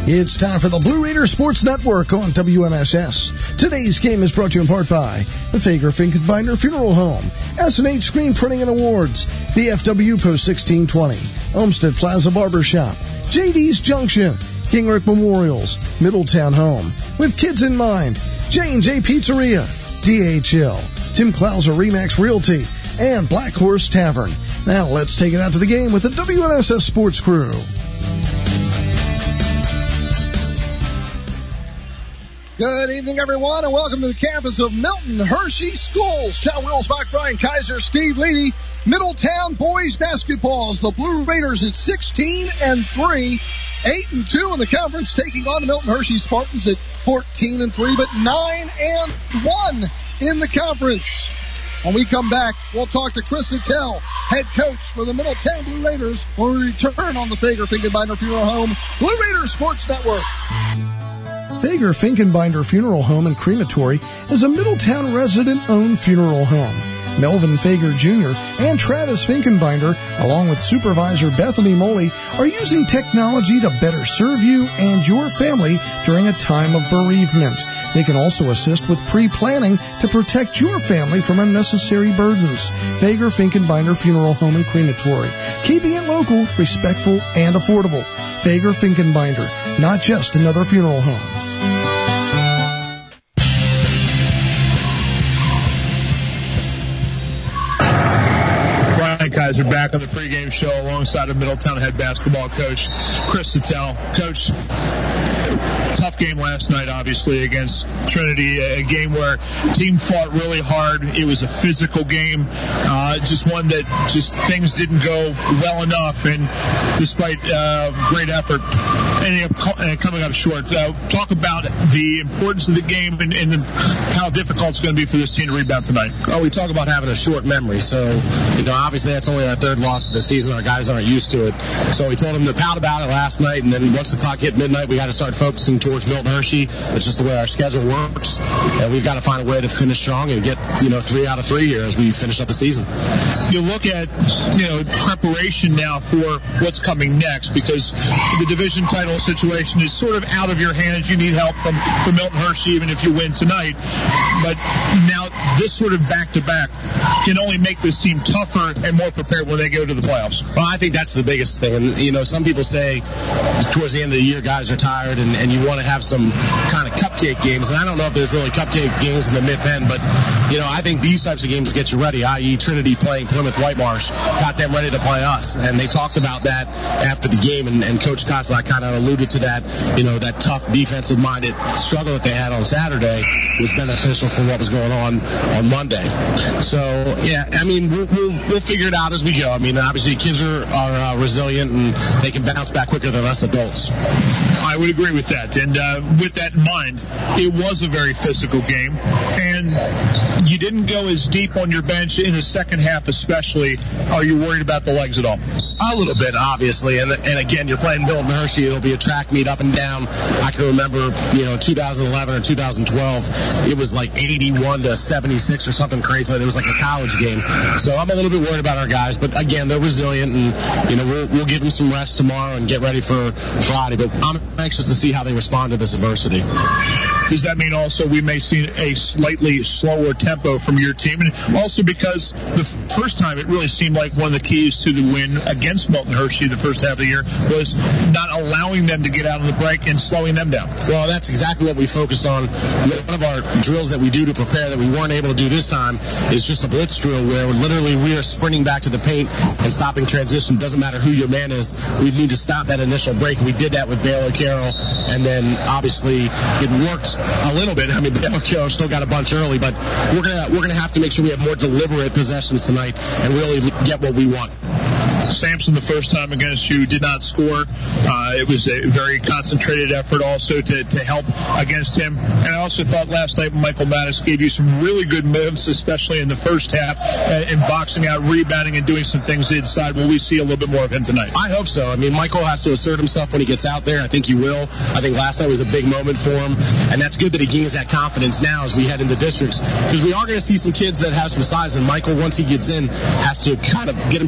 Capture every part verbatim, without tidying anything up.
It's time for the Blue Raider Sports Network on W M S S. Today's game is brought to you in part by the Fager Finkenbinder Funeral Home, S and H Screen Printing and Awards, B F W Post sixteen twenty, Olmsted Plaza Barbershop, J D's Junction, Gingrich Memorials, Middletown Home, With Kids in Mind, J and J Pizzeria, D H L, Tim Klauser Remax Realty, and Black Horse Tavern. Now let's take it out to the game with the W M S S Sports Crew. Good evening, everyone, and welcome to the campus of Milton Hershey Schools. John Wilsbach, Brian Kaiser, Steve Leedy. Middletown boys basketball as the Blue Raiders at sixteen and three, eight and two in the conference, taking on the Milton Hershey Spartans at fourteen and three, but nine and one in the conference. When we come back, we'll talk to Chris Attell, head coach for the Middletown Blue Raiders, when we return on the Fager Finkenbinder Funeral Home Blue Raiders Sports Network. Fager Finkenbinder Funeral Home and Crematory is a Middletown resident-owned funeral home. Melvin Fager Junior and Travis Finkenbinder, along with supervisor Bethany Moley, are using technology to better serve you and your family during a time of bereavement. They can also assist with pre-planning to protect your family from unnecessary burdens. Fager Finkenbinder Funeral Home and Crematory, keeping it local, respectful, and affordable. Fager Finkenbinder, not just another funeral home. Kaiser back on the pregame show alongside of Middletown head basketball coach Chris Attell. Coach, tough game last night, obviously, against Trinity, a game where team fought really hard. It was a physical game, uh, just one that just things didn't go well enough, and despite uh, great effort, ending up coming up short. Uh, talk about the importance of the game and, and how difficult it's going to be for this team to rebound tonight. Well, we talk about having a short memory, so, you know, obviously that's only our third loss of the season. Our guys aren't used to it. So we told them to pout about it last night, and then once the clock hit midnight, we got to start focusing towards Milton Hershey. It's just the way our schedule works, and we've got to find a way to finish strong and get, you know, three out of three here as we finish up the season. You look at, you know, preparation now for what's coming next, because the division title situation is sort of out of your hands. You need help from, from Milton Hershey, even if you win tonight. But now this sort of back-to-back can only make this team tougher and more prepared when they go to the playoffs. Well, I think that's the biggest thing. And, you know, some people say towards the end of the year guys are tired and, and you want to have some kind of cupcake games. And I don't know if there's really cupcake games in the mid-pen, but, you know, I think these types of games get you ready, that is. Trinity playing Plymouth Whitemarsh got them ready to play us. And they talked about that after the game, and, and Coach Koslak kind of alluded to that, you know, that tough defensive-minded struggle that they had on Saturday was beneficial for what was going on on Monday. So, yeah, I mean, we'll, we'll, we'll figure it out as we go. I mean, obviously kids are, are uh, resilient and they can bounce back quicker than us adults. I would agree with that. And uh, with that in mind, it was a very physical game. And you didn't go as deep on your bench in the second half especially. Are you worried about the legs at all? A little bit, obviously. And and again, you're playing Milton Hershey. It'll be a track meet up and down. I can remember, you know, two thousand eleven or two thousand twelve, it was like eighty-one to seventy-six or something crazy. It was like a college game. So I'm a little bit worried about our guys. But again, they're resilient, and, you know, we'll, we'll give them some rest tomorrow and get ready for Friday. But I'm anxious to see how they respond to this adversity. Does that mean also we may see a slightly slower tempo from your team? And also because the first time it really seemed like one of the keys to the win against Milton Hershey the first half of the year was not allowing them to get out on the break and slowing them down. Well, that's exactly what we focused on. One of our drills that we do to prepare that we weren't able to do this time is just a blitz drill where literally we are sprinting back to the paint and stopping transition. Doesn't matter who your man is. We need to stop that initial break. We did that with Baylor Carroll, and then obviously it worked a little bit. I mean, Baylor Carroll still got a bunch early, but we're gonna we're gonna have to make sure we have more deliberate possessions tonight and really get what we want. Sampson, the first time against you, did not score. Uh, it was a very concentrated effort also to, to help against him. And I also thought last night Michael Mattis gave you some really good moves, especially in the first half, uh, in boxing out, rebounding, and doing some things inside. Will we see a little bit more of him tonight? I hope so. I mean, Michael has to assert himself when he gets out there. I think he will. I think last night was a big moment for him, and that's good that he gains that confidence now as we head into districts, because we are going to see some kids that have some size, and Michael, once he gets in, has to kind of get himself going a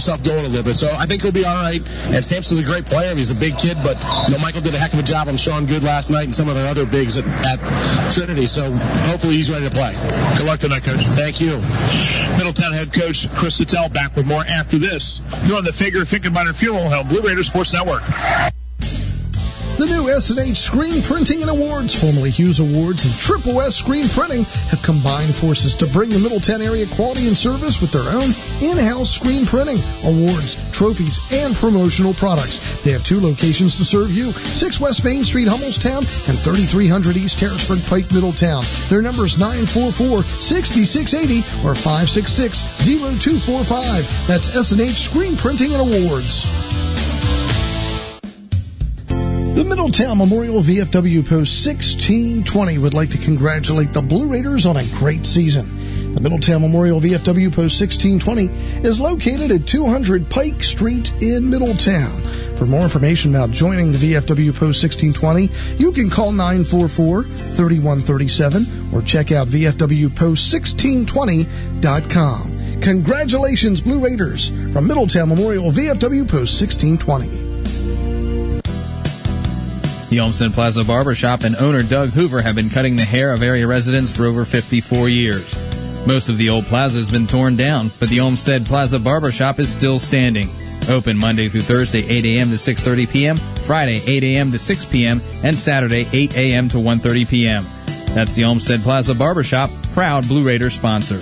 a little bit. So I think he'll be all right. And Sampson's a great player. He's a big kid, but you know, Michael did a heck of a job on Sean Good last night and some of the other bigs at, at Trinity. So hopefully he's ready to play. Good luck tonight, Coach. Thank you. Middletown head coach Chris Sattel back with more after this. You're on the Fager Finkenbeiner Funeral Home, Blue Raiders Sports Network. The new S and H Screen Printing and Awards, formerly Hughes Awards, and Triple S Screen Printing have combined forces to bring the Middletown area quality and service with their own in-house screen printing, awards, trophies, and promotional products. They have two locations to serve you, six West Main Street, Hummelstown, and thirty-three hundred East Harrisburg Pike, Middletown. Their number is nine four four, six six eight zero or five six six, zero two four five. That's S and H Screen Printing and Awards. The Middletown Memorial V F W Post sixteen twenty would like to congratulate the Blue Raiders on a great season. The Middletown Memorial V F W Post sixteen twenty is located at two hundred Pike Street in Middletown. For more information about joining the V F W Post sixteen twenty, you can call nine four four, three one three seven or check out V F W post sixteen twenty dot com. Congratulations, Blue Raiders, from Middletown Memorial V F W Post sixteen twenty. The Olmsted Plaza Barbershop and owner Doug Hoover have been cutting the hair of area residents for over fifty-four years. Most of the old plaza has been torn down, but the Olmsted Plaza Barbershop is still standing. Open Monday through Thursday, eight a.m. to six thirty p.m., Friday, eight a.m. to six p.m., and Saturday, eight a.m. to one thirty p.m. That's the Olmsted Plaza Barbershop, proud Blue Raiders sponsor.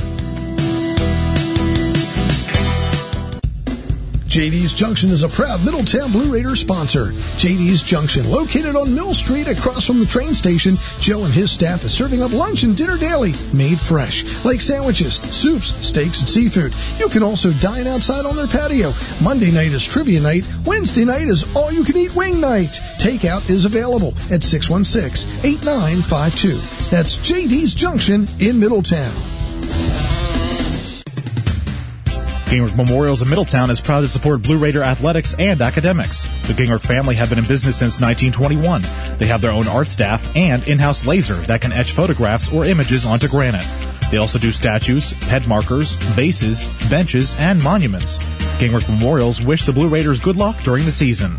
J D's Junction is a proud Middletown Blue Raiders sponsor. J D's Junction, located on Mill Street across from the train station, Joe and his staff is serving up lunch and dinner daily, made fresh, like sandwiches, soups, steaks, and seafood. You can also dine outside on their patio. Monday night is trivia night. Wednesday night is all-you-can-eat wing night. Takeout is available at six one six, eight nine five two. That's J D's Junction in Middletown. Gingrich Memorials of Middletown is proud to support Blue Raider athletics and academics. The Gingrich family have been in business since nineteen twenty-one. They have their own art staff and in-house laser that can etch photographs or images onto granite. They also do statues, head markers, vases, benches, and monuments. Gingrich Memorials wish the Blue Raiders good luck during the season.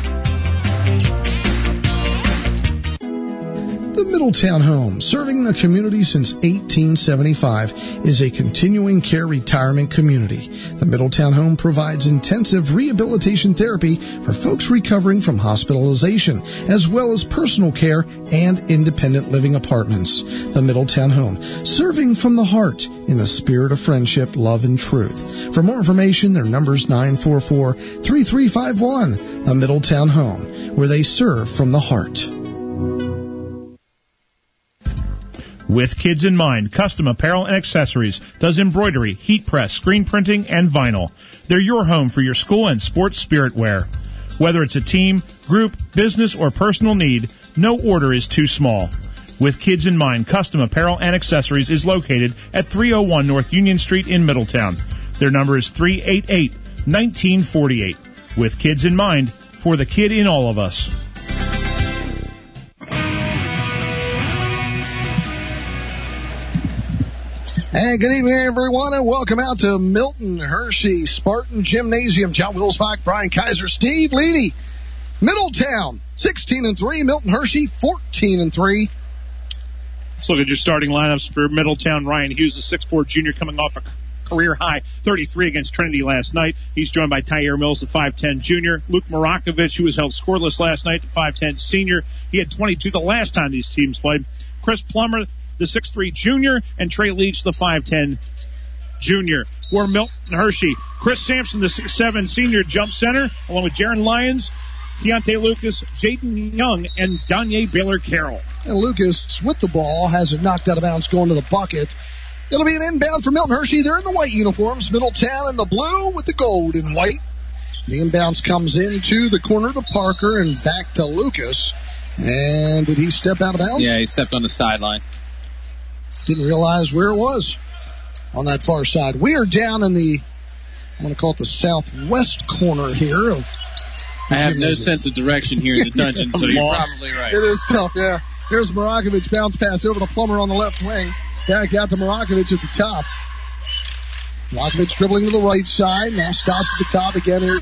Middletown Home, serving the community since eighteen seventy-five, is a continuing care retirement community. The Middletown Home provides intensive rehabilitation therapy for folks recovering from hospitalization, as well as personal care and independent living apartments. The Middletown Home, serving from the heart in the spirit of friendship, love, and truth. For more information, their number is nine four four, three three five one. The Middletown Home, where they serve from the heart. With kids in mind, Custom Apparel and Accessories does embroidery, heat press, screen printing, and vinyl. They're your home for your school and sports spirit wear. Whether it's a team, group, business, or personal need, no order is too small. With kids in mind, Custom Apparel and Accessories is located at three oh one North Union Street in Middletown. Their number is three eight eight, one nine four eight. With kids in mind, for the kid in all of us. And good evening, everyone, and welcome out to Milton Hershey Spartan Gymnasium. John Wilsbach, Brian Kaiser, Steve Leedy. Middletown, sixteen and three. Milton Hershey, fourteen and three. Let's look at your starting lineups for Middletown. Ryan Hughes, the six four junior, coming off a career-high thirty-three against Trinity last night. He's joined by Tyre Mills, the five ten junior. Luke Marakovich, who was held scoreless last night, the five ten senior. He had twenty-two the last time these teams played. Chris Plummer, the six three junior, and Trey Leach, the five ten junior. For Milton Hershey, Chris Sampson, the six seven senior jump center, along with Jaron Lyons, Keontae Lucas, Jaden Young, and Danye Baylor-Carroll. And Lucas, with the ball, has it knocked out of bounds going to the bucket. It'll be an inbound for Milton Hershey. They're in the white uniforms. Middletown in the blue with the gold and white. The inbounds comes into the corner to Parker and back to Lucas. And did he step out of bounds? Yeah, he stepped on the sideline. Didn't realize where it was on that far side. We are down in the, I'm going to call it the southwest corner here of. I have no sense of direction here in the dungeon, so you're probably right. It is tough, yeah. Here's Marakovich, bounce pass over to Plummer on the left wing. Back out to Marakovich at the top. Rakovich dribbling to the right side. Now stops at the top again here.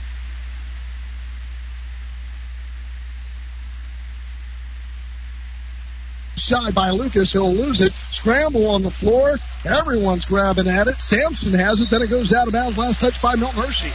Side by Lucas. He'll lose it. Scramble on the floor. Everyone's grabbing at it. Sampson has it. Then it goes out of bounds. Last touch by Milton Hershey.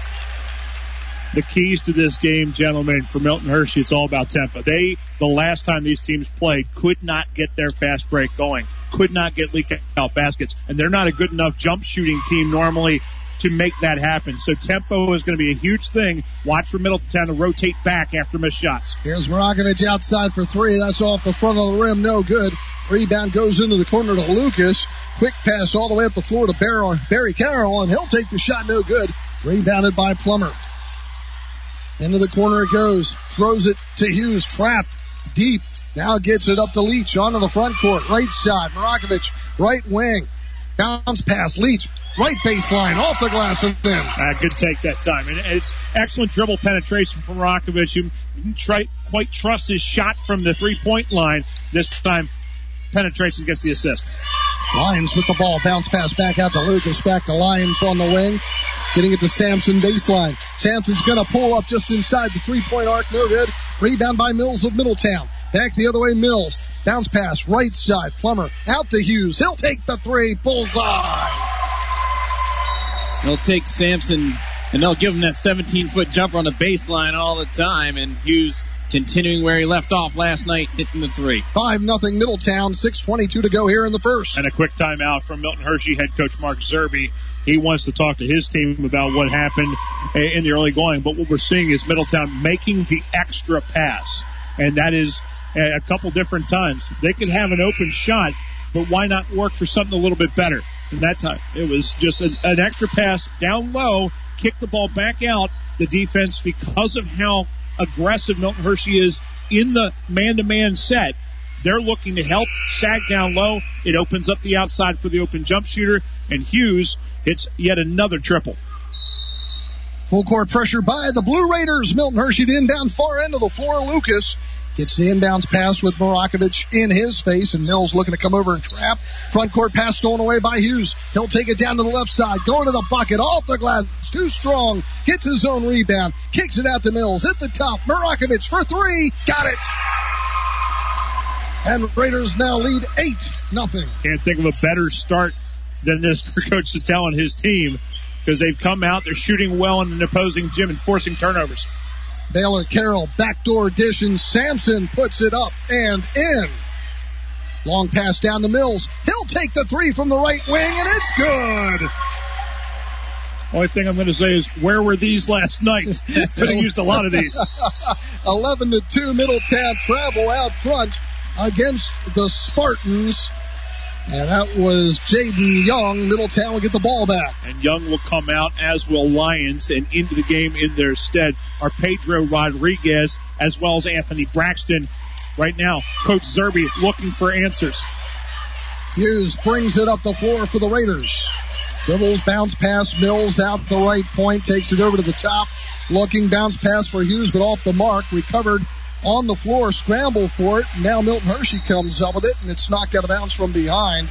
The keys to this game, gentlemen, for Milton Hershey, it's all about tempo. They, the last time these teams played, could not get their fast break going, could not get leak out baskets, and they're not a good enough jump shooting team normally to make that happen. So tempo is going to be a huge thing. Watch for Middletown to rotate back after missed shots. Here's Marakovic outside for three. That's off the front of the rim. No good. Rebound goes into the corner to Lucas. Quick pass all the way up the floor to Barry, Barry Carroll, and he'll take the shot. No good. Rebounded by Plummer. Into the corner it goes. Throws it to Hughes. Trapped deep. Now gets it up to Leach onto the front court. Right side. Marakovic, right wing. Bounce pass. Leach. Right baseline. Off the glass and in. Uh, good take that time. And it's excellent dribble penetration from Marakovic, who didn't try, quite trust his shot from the three-point line. This time, penetration gets the assist. Lyons with the ball. Bounce pass back out to Lucas. Back to Lyons on the wing. Getting it to Sampson baseline. Sampson's going to pull up just inside the three-point arc. No good. Rebound by Mills of Middletown. Back the other way, Mills. Bounce pass, right side. Plummer out to Hughes. He'll take the three. Bullseye. They'll take Sampson, and they'll give him that seventeen-foot jumper on the baseline all the time. And Hughes continuing where he left off last night, hitting the three. five nothing Middletown. six twenty-two to go here in the first. And a quick timeout from Milton Hershey head coach Mark Zerbe. He wants to talk to his team about what happened in the early going. But what we're seeing is Middletown making the extra pass. And that is a couple different times. They could have an open shot, but why not work for something a little bit better? And that time, it was just an, an extra pass down low, kick the ball back out. The defense, because of how aggressive Milton Hershey is in the man-to-man set, they're looking to help sag down low. It opens up the outside for the open jump shooter, and Hughes hits yet another triple. Full court pressure by the Blue Raiders. Milton Hershey to inbound far end of the floor. Lucas gets the inbounds pass with Marakovic in his face, and Mills looking to come over and trap. Front court pass stolen away by Hughes. He'll take it down to the left side, going to the bucket, off the glass. It's too strong. Gets his own rebound. Kicks it out to Mills. At the top, Marakovic for three. Got it. And Raiders now lead eight nothing. Can't think of a better start than this for Coach Sattel and his team, because they've come out, they're shooting well in an opposing gym and forcing turnovers. Baylor Carroll, backdoor dish, and Sampson puts it up and in. Long pass down to Mills. He'll take the three from the right wing, and it's good. Only thing I'm going to say is, where were these last night? Could have used a lot of these. eleven to two, Middletown travel out front against the Spartans. And that was Jaden Young. Middletown will get the ball back. And Young will come out, as will Lyons, and into the game in their stead are Pedro Rodriguez as well as Anthony Braxton. Right now, Coach Zerbe looking for answers. Hughes brings it up the floor for the Raiders. Dribbles, bounce pass, Mills out the right point, takes it over to the top. Looking, bounce pass for Hughes, but off the mark. Recovered on the floor, scramble for it. Now Milton Hershey comes up with it, and it's knocked out of bounds from behind.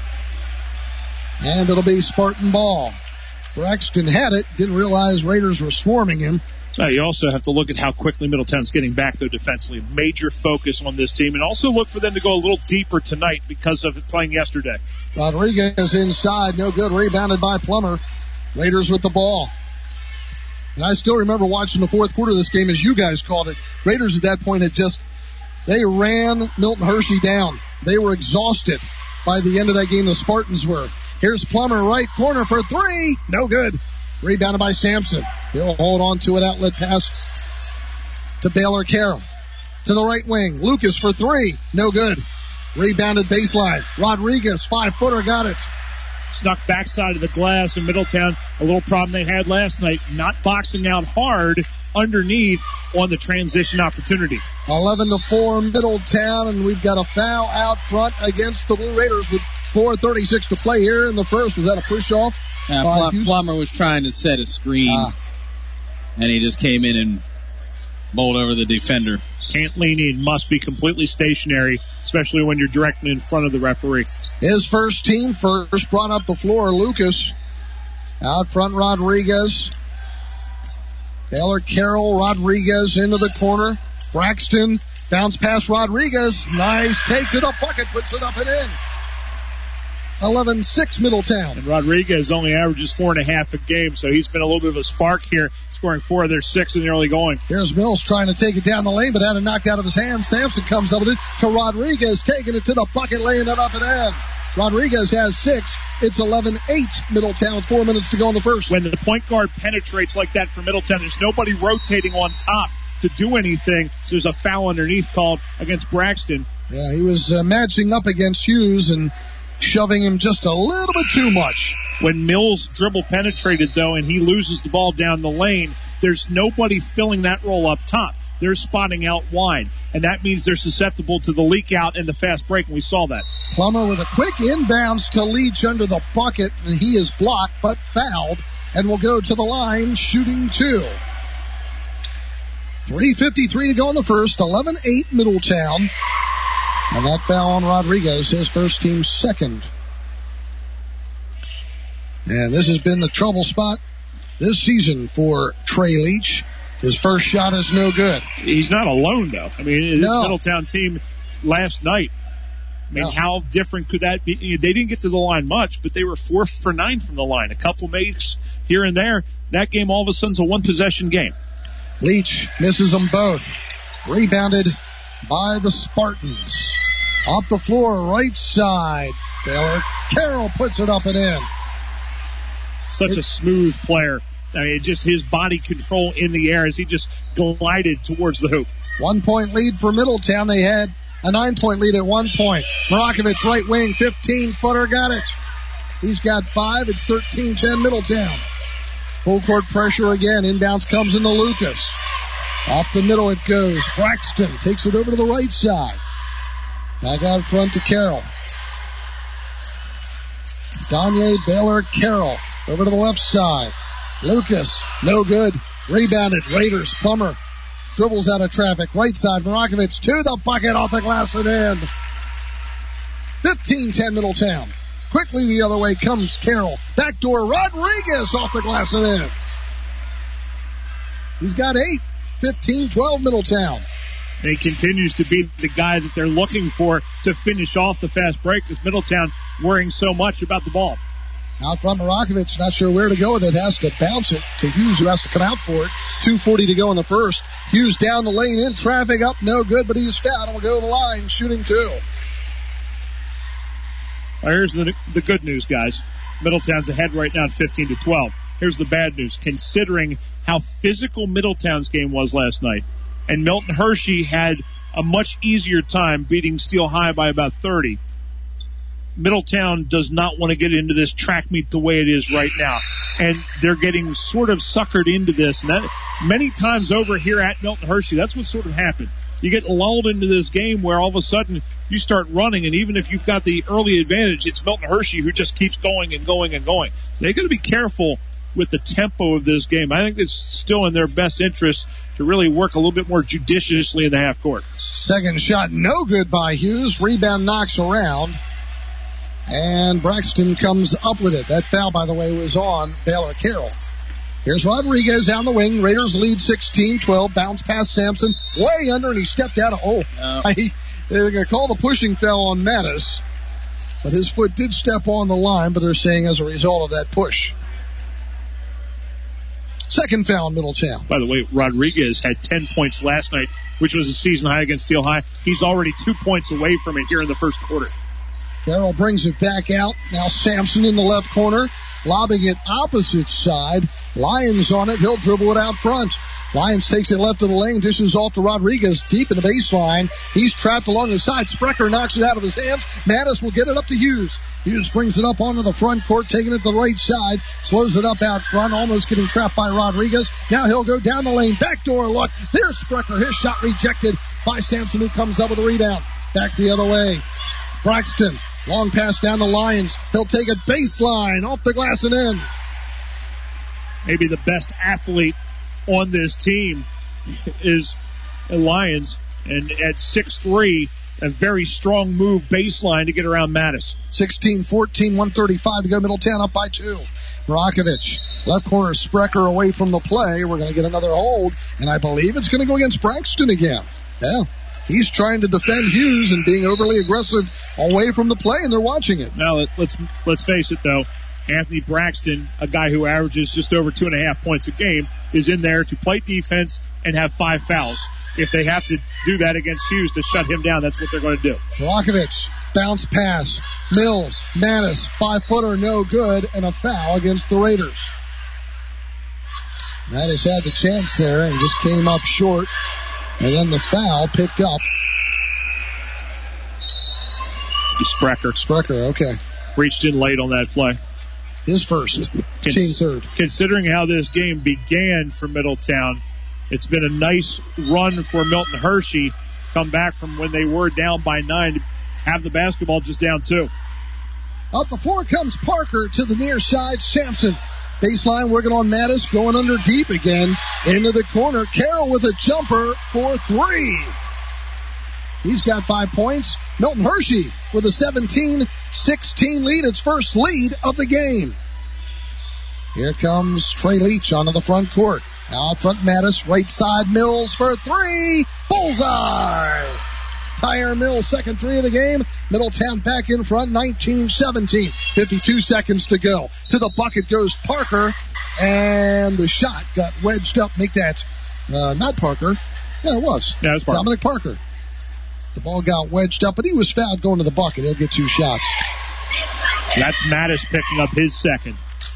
And it'll be Spartan ball. Braxton had it, didn't realize Raiders were swarming him. Now you also have to look at how quickly Middletown's getting back, though, defensively. Major focus on this team, and also look for them to go a little deeper tonight because of playing yesterday. Rodriguez inside, no good, rebounded by Plummer. Raiders with the ball. And I still remember watching the fourth quarter of this game, as you guys called it. Raiders at that point had just, they ran Milton Hershey down. They were exhausted by the end of that game, the Spartans were. Here's Plummer, right corner for three. No good. Rebounded by Sampson. He'll hold on to an outlet pass to Baylor Carroll. To the right wing. Lucas for three. No good. Rebounded baseline. Rodriguez, five-footer, got it. Snuck backside of the glass in Middletown. A little problem they had last night, not boxing out hard underneath on the transition opportunity. eleven to four Middletown, and we've got a foul out front against the Blue Raiders with four thirty-six to play here in the first. Was that a push-off? Uh, uh, Plum- Plummer was trying to set a screen, uh, and he just came in and bowled over the defender. Can't lean in, must be completely stationary, especially when you're directly in front of the referee. His first team first brought up the floor. Lucas Out front, Rodriguez. Baylor Carroll, Rodriguez into the corner. Braxton, bounce pass Rodriguez. Nice take to the bucket, puts it up and in. eleven six Middletown. And Rodriguez only averages four and a half a game, so he's been a little bit of a spark here, scoring four of their six in the early going. Here's Mills trying to take it down the lane, but had it knocked out of his hand. Sampson comes up with it to Rodriguez, taking it to the bucket, laying it up and in. Rodriguez has six. It's eleven eight Middletown with four minutes to go in the first. When the point guard penetrates like that for Middletown, there's nobody rotating on top to do anything. So there's a foul underneath called against Braxton. Yeah, he was uh, matching up against Hughes and shoving him just a little bit too much. When Mills dribble penetrated, though, and he loses the ball down the lane, there's nobody filling that role up top. They're spotting out wide, and that means they're susceptible to the leak out and the fast break, and we saw that. Plummer with a quick inbounds to Leach under the bucket, and he is blocked but fouled, and will go to the line shooting two. three fifty-three to go in the first, eleven eight Middletown. And that foul on Rodriguez, his first team second. And this has been the trouble spot this season for Trey Leach. His first shot is no good. He's not alone, though. I mean, this no. Middletown team last night, I mean, no. how different could that be? They didn't get to the line much, but they were four for nine from the line. A couple makes here and there. That game all of a sudden's a one-possession game. Leach misses them both. Rebounded by the Spartans. Off the floor, right side. Baylor Carroll puts it up and in. Such a smooth player. I mean, just his body control in the air as he just glided towards the hoop. One point lead for Middletown. They had a nine point lead at one point. Marakovich, right wing, fifteen footer, got it. He's got five. It's thirteen ten Middletown. Full court pressure again. Inbounds comes into Lucas. Off the middle it goes. Braxton takes it over to the right side. Back out front to Carroll. Gagne, Baylor, Carroll. Over to the left side. Lucas, no good. Rebounded. Raiders, Plummer. Dribbles out of traffic. Right side, Marakovich to the bucket, off the glass and in. fifteen ten Middletown. Quickly the other way comes Carroll. Backdoor, Rodriguez off the glass and in. He's got eight. fifteen twelve Middletown. And he continues to be the guy that they're looking for to finish off the fast break, because Middletown worrying so much about the ball. Out front, Marakovich, not sure where to go with it, has to bounce it to Hughes, who has to come out for it. two forty to go in the first. Hughes down the lane, in traffic, up, no good, but he's fouled and will go to the line, shooting two. Well, here's the, the good news, guys. Middletown's ahead right now at fifteen to twelve. Here's the bad news. Considering how physical Middletown's game was last night, and Milton Hershey had a much easier time beating Steel High by about thirty, Middletown does not want to get into this track meet the way it is right now. And they're getting sort of suckered into this. And that many times over here at Milton Hershey, that's what sort of happened. You get lulled into this game where all of a sudden you start running, and even if you've got the early advantage, it's Milton Hershey who just keeps going and going and going. They've got to be careful with the tempo of this game. I think it's still in their best interest to really work a little bit more judiciously in the half court. Second shot, no good by Hughes. Rebound knocks around. And Braxton comes up with it. That foul, by the way, was on Baylor Carroll. Here's Rodriguez down the wing. Raiders lead sixteen twelve. Bounce past Sampson. Way under, and he stepped out of, oh, no. I, they're going to call the pushing foul on Mattis. But his foot did step on the line, but they're saying as a result of that push. Second foul in Middletown. By the way, Rodriguez had ten points last night, which was a season high against Steel High. He's already two points away from it here in the first quarter. Carroll brings it back out. Now Sampson in the left corner, lobbing it opposite side. Lyons on it. He'll dribble it out front. Lyons takes it left of the lane, dishes off to Rodriguez deep in the baseline. He's trapped along the side. Sprecher knocks it out of his hands. Mattis will get it up to Hughes. Hughes brings it up onto the front court, taking it to the right side. Slows it up out front, almost getting trapped by Rodriguez. Now he'll go down the lane. Backdoor look. There's Sprecher. His shot rejected by Sampson, who comes up with a rebound. Back the other way. Braxton. Long pass down the Lions. He'll take it baseline, off the glass and in. Maybe the best athlete on this team is Lions. And at six three a very strong move baseline to get around Mattis. sixteen fourteen, one thirty-five to go. Middletown up by two. Marakovich, left corner, Sprecher away from the play. We're going to get another hold, and I believe it's going to go against Braxton again. Yeah, he's trying to defend Hughes and being overly aggressive away from the play, and they're watching it. Now, let, let's let's face it, though. Anthony Braxton, a guy who averages just over two and a half points a game, is in there to play defense and have five fouls. If they have to do that against Hughes to shut him down, that's what they're going to do. Marakovich, bounce pass. Mills, Mattis, five-footer, no good, and a foul against the Raiders. Mattis had the chance there and just came up short. And then the foul picked up. Sprecher. Sprecher, okay. Reached in late on that play. His first. Cons- team third. Considering how this game began for Middletown, it's been a nice run for Milton Hershey. Come back from when they were down by nine to have the basketball just down two. Up the floor comes Parker to the near side. Sampson. Baseline working on Mattis. Going under deep again. Into the corner. Carroll with a jumper for three. He's got five points. Milton Hershey with a seventeen sixteen lead. Its first lead of the game. Here comes Trey Leach onto the front court. Out front Mattis. Right side Mills for three. Bullseye! Tyre Mills, second three of the game. Middletown back in front, nineteen seventeen. fifty-two seconds to go. To the bucket goes Parker, and the shot got wedged up. Make that, uh, not Parker. Yeah, it was. Yeah, it was Parker. Dominic Parker. The ball got wedged up, but he was fouled going to the bucket. He'll get two shots. That's Mattis picking up his second.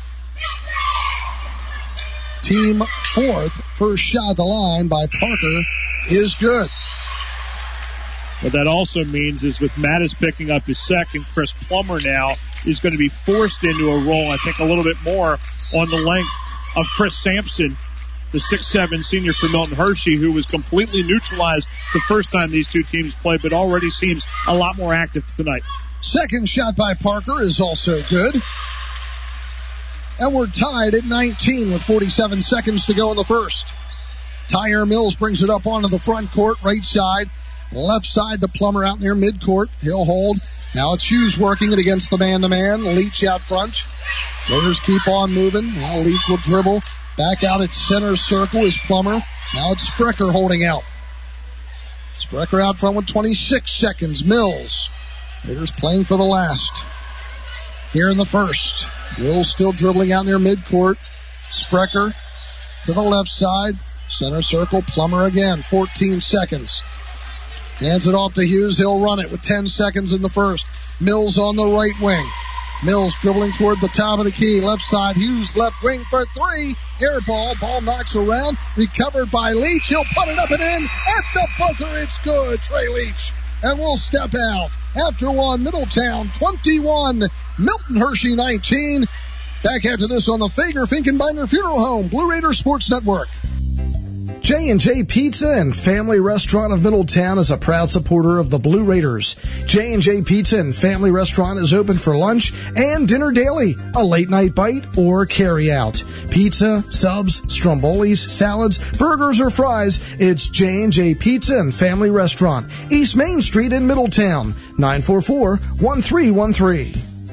Team fourth. First shot at the line by Parker is good. What that also means is with Mattis picking up his second, Chris Plummer now is going to be forced into a role, I think, a little bit more on the length of Chris Sampson, the six seven senior for Milton Hershey, who was completely neutralized the first time these two teams played, but already seems a lot more active tonight. Second shot by Parker is also good. And we're tied at nineteen with forty-seven seconds to go in the first. Tyre Mills brings it up onto the front court, right side. Left side to Plummer out near midcourt. He'll hold. Now it's Hughes working it against the man-to-man. Leach out front. Raiders keep on moving. Now Leach will dribble. Back out at center circle is Plummer. Now it's Sprecher holding out. Sprecher out front with twenty-six seconds. Mills. Raiders playing for the last. Here in the first. Mills still dribbling out near midcourt. Sprecher to the left side. Center circle. Plummer again. fourteen seconds. Hands it off to Hughes. He'll run it with ten seconds in the first. Mills on the right wing. Mills dribbling toward the top of the key. Left side. Hughes left wing for three. Air ball. Ball knocks around. Recovered by Leach. He'll put it up and in. At the buzzer, it's good. Trey Leach. And we'll step out. After one, Middletown twenty-one. Milton Hershey nineteen. Back after this on the Fager Finkenbinder Funeral Home. Blue Raider Sports Network. J and J Pizza and Family Restaurant of Middletown is a proud supporter of the Blue Raiders. J and J Pizza and Family Restaurant is open for lunch and dinner daily, a late night bite or carry out. Pizza, subs, strombolis, salads, burgers or fries, it's J and J Pizza and Family Restaurant, East Main Street in Middletown, nine four four, one three one three.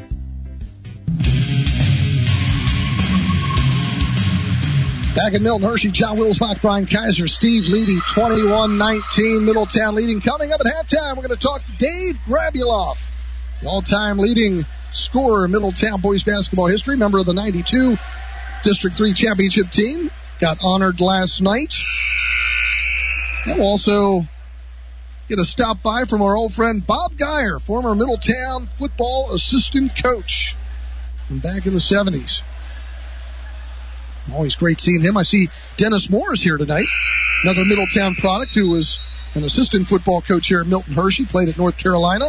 Back at Milton Hershey, John Wilsbach, Brian Kaiser, Steve Leedy, twenty-one nineteen, Middletown leading. Coming up at halftime, we're going to talk to Dave Grabuloff, the all-time leading scorer in Middletown boys basketball history, member of the ninety-two District three championship team, got honored last night. And we'll also get a stop by from our old friend Bob Geyer, former Middletown football assistant coach from back in the seventies. Always great seeing him. I see Dennis Moore is here tonight. Another Middletown product who was an assistant football coach here at Milton Hershey, played at North Carolina.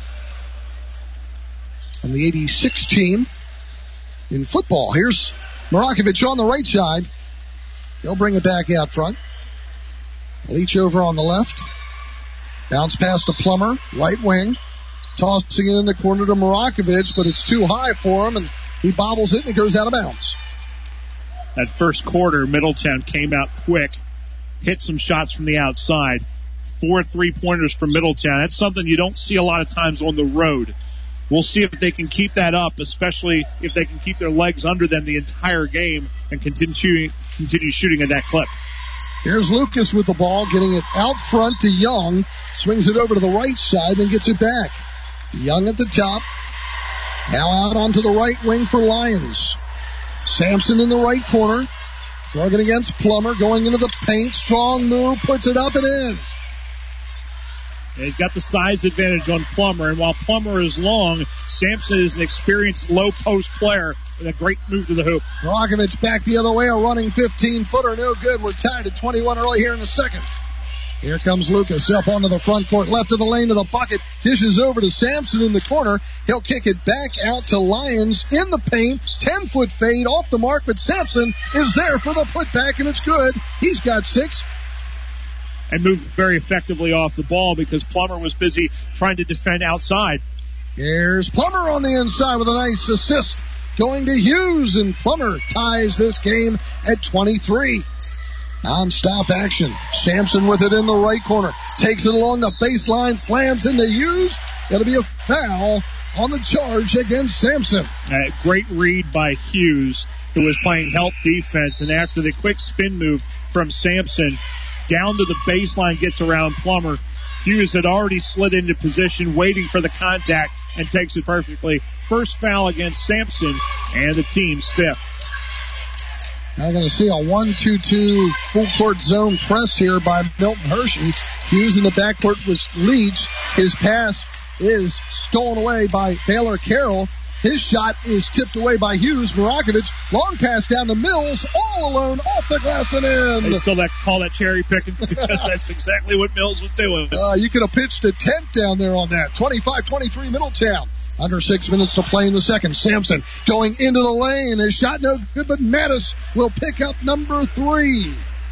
On the eighty-six team in football. Here's Marakovich on the right side. They'll bring it back out front. Leach over on the left. Bounce pass to Plummer, right wing. Tossing it in the corner to Marakovich, but it's too high for him, and he bobbles it and it goes out of bounds. That first quarter, Middletown came out quick, hit some shots from the outside, four three-pointers for Middletown. That's something you don't see a lot of times on the road. We'll see if they can keep that up, especially if they can keep their legs under them the entire game and continue shooting, continue shooting at that clip. Here's Lucas with the ball, getting it out front to Young. Swings it over to the right side, then gets it back. Young at the top. Now out onto the right wing for Lions. Sampson in the right corner. Working against Plummer, going into the paint. Strong move, puts it up and in. And he's got the size advantage on Plummer, and while Plummer is long, Sampson is an experienced low-post player with a great move to the hoop. Rokovich back the other way, a running fifteen-footer, no good. We're tied at twenty-one early here in the second. Here comes Lucas up onto the front court, left of the lane to the bucket, dishes over to Sampson in the corner. He'll kick it back out to Lyons in the paint, ten-foot fade off the mark, but Sampson is there for the putback, and it's good. He's got six. And moved very effectively off the ball because Plummer was busy trying to defend outside. Here's Plummer on the inside with a nice assist going to Hughes, and Plummer ties this game at twenty-three. Non-stop action. Sampson with it in the right corner. Takes it along the baseline, slams into Hughes. That'll be a foul on the charge against Sampson. A great read by Hughes, who was playing help defense, and after the quick spin move from Sampson, down to the baseline, gets around Plummer. Hughes had already slid into position, waiting for the contact, and takes it perfectly. First foul against Sampson, and the team's fifth. Now going to see a one two two full-court zone press here by Milton Hershey. Hughes in the backcourt with Leach. His pass is stolen away by Baylor Carroll. His shot is tipped away by Hughes. Marakovich, long pass down to Mills, all alone, off the glass and in. They still that, call that cherry picking because that's exactly what Mills was doing. Uh, you could have pitched a tent down there on that. twenty-five twenty-three Middletown. Under six minutes to play in the second. Sampson going into the lane. His shot no good, but Mattis will pick up number three.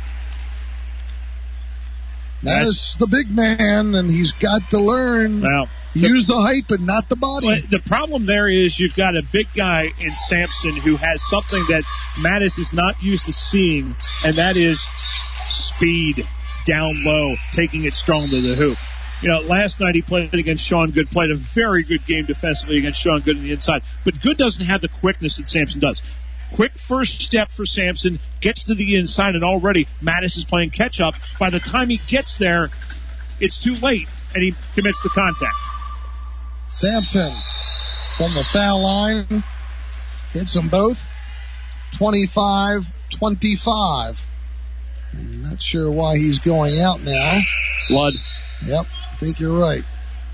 Mattis, the big man, and he's got to learn. Well, use the height, but not the body. Well, the problem there is you've got a big guy in Sampson who has something that Mattis is not used to seeing, and that is speed down low, taking it strong to the hoop. You know, last night he played against Sean Good, played a very good game defensively against Sean Good on the inside. But Good doesn't have the quickness that Sampson does. Quick first step for Sampson, gets to the inside, and already Mattis is playing catch-up. By the time he gets there, it's too late, and he commits the contact. Sampson from the foul line hits them both. twenty-five twenty-five. I'm not sure why he's going out now. Blood. Yep, I think you're right.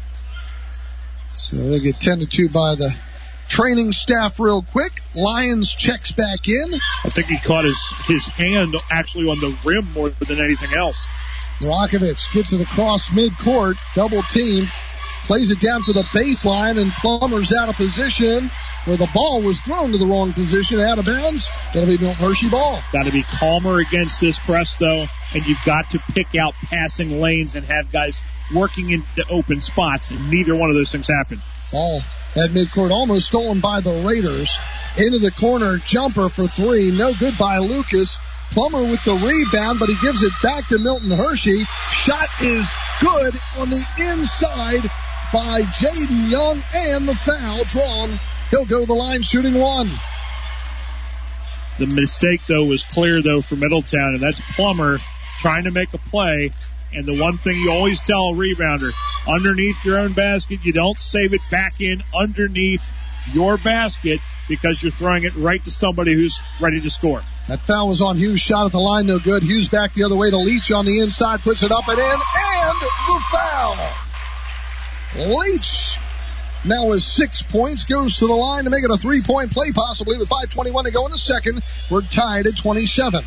So they'll get ten to two by the training staff real quick. Lyons checks back in. I think he caught his, his hand actually on the rim more than anything else. Rakovich gets it across midcourt, double team, plays it down to the baseline, and Plummer's out of position where the ball was thrown to the wrong position, out of bounds. That'll be Milton Hershey ball. Got to be calmer against this press, though, and you've got to pick out passing lanes and have guys working into open spots, and neither one of those things happened. Ball at midcourt, almost stolen by the Raiders. Into the corner, jumper for three, no good by Lucas. Plummer with the rebound, but he gives it back to Milton Hershey. Shot is good on the inside by Jaden Young, and the foul drawn. He'll go to the line shooting one. The mistake, though, was clear, though, for Middletown, and that's Plummer trying to make a play. And the one thing you always tell a rebounder, underneath your own basket, you don't save it back in underneath your basket because you're throwing it right to somebody who's ready to score. That foul was on Hughes. Shot at the line, no good. Hughes back the other way to Leach on the inside, puts it up and in, and the foul. Leach now with six points, goes to the line to make it a three-point play, possibly with five twenty-one to go in the second. We're tied at twenty-seven.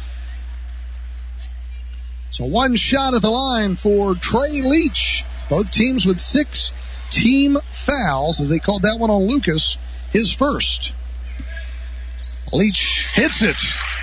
So one shot at the line for Trey Leach. Both teams with six team fouls, as they called that one on Lucas, his first. Leach hits it.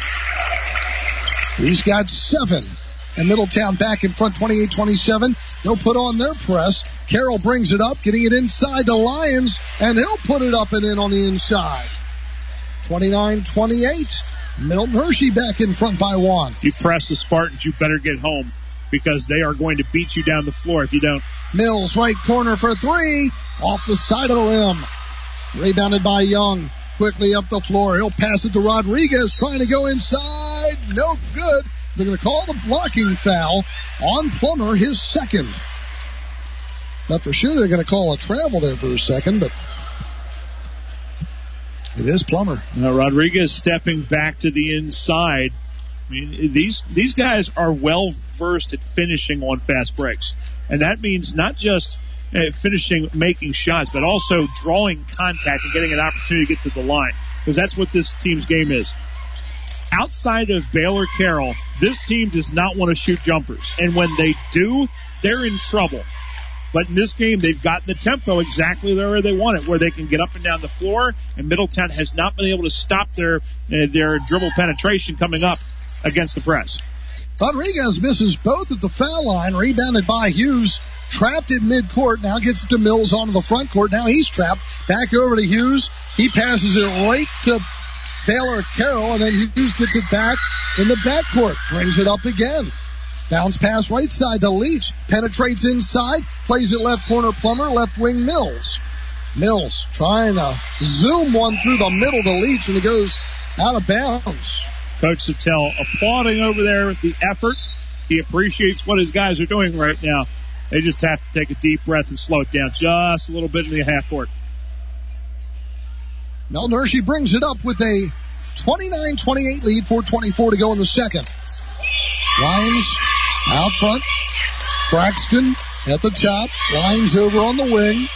He's got seven. And Middletown back in front, twenty-eight twenty-seven. They'll put on their press. Carroll brings it up, getting it inside the Lions, and he'll put it up and in on the inside. twenty-nine twenty-eight. Milton Hershey back in front by one. You press the Spartans, you better get home, because they are going to beat you down the floor if you don't. Mills, right corner for three. Off the side of the rim. Rebounded by Young. Quickly up the floor. He'll pass it to Rodriguez, trying to go inside. No good. They're going to call the blocking foul on Plummer, his second. Not for sure they're going to call a travel there for a second, but it is Plummer. Now Rodriguez stepping back to the inside. I mean, these these guys are well versed at finishing on fast breaks, and that means not just uh, finishing, making shots, but also drawing contact and getting an opportunity to get to the line, because that's what this team's game is. Outside of Baylor Carroll, this team does not want to shoot jumpers, and when they do, they're in trouble. But in this game, they've gotten the tempo exactly where they want it, where they can get up and down the floor, and Middletown has not been able to stop their uh, their dribble penetration coming up against the press. Rodriguez misses both at the foul line, rebounded by Hughes, trapped in midcourt, now gets it to Mills onto the front court. Now he's trapped, back over to Hughes. He passes it right to Baylor Carroll, and then Hughes gets it back in the backcourt, brings it up again. Bounce pass right side to Leach. Penetrates inside. Plays it left corner Plummer. Left wing Mills. Mills trying to zoom one through the middle to Leach, and it goes out of bounds. Coach Sattel applauding over there the effort. He appreciates what his guys are doing right now. They just have to take a deep breath and slow it down just a little bit in the half court. Milton Hershey brings it up with a twenty-nine twenty-eight lead, four twenty-four to go in the second. Lyons out front. Braxton at the top. Lyons over on the wing.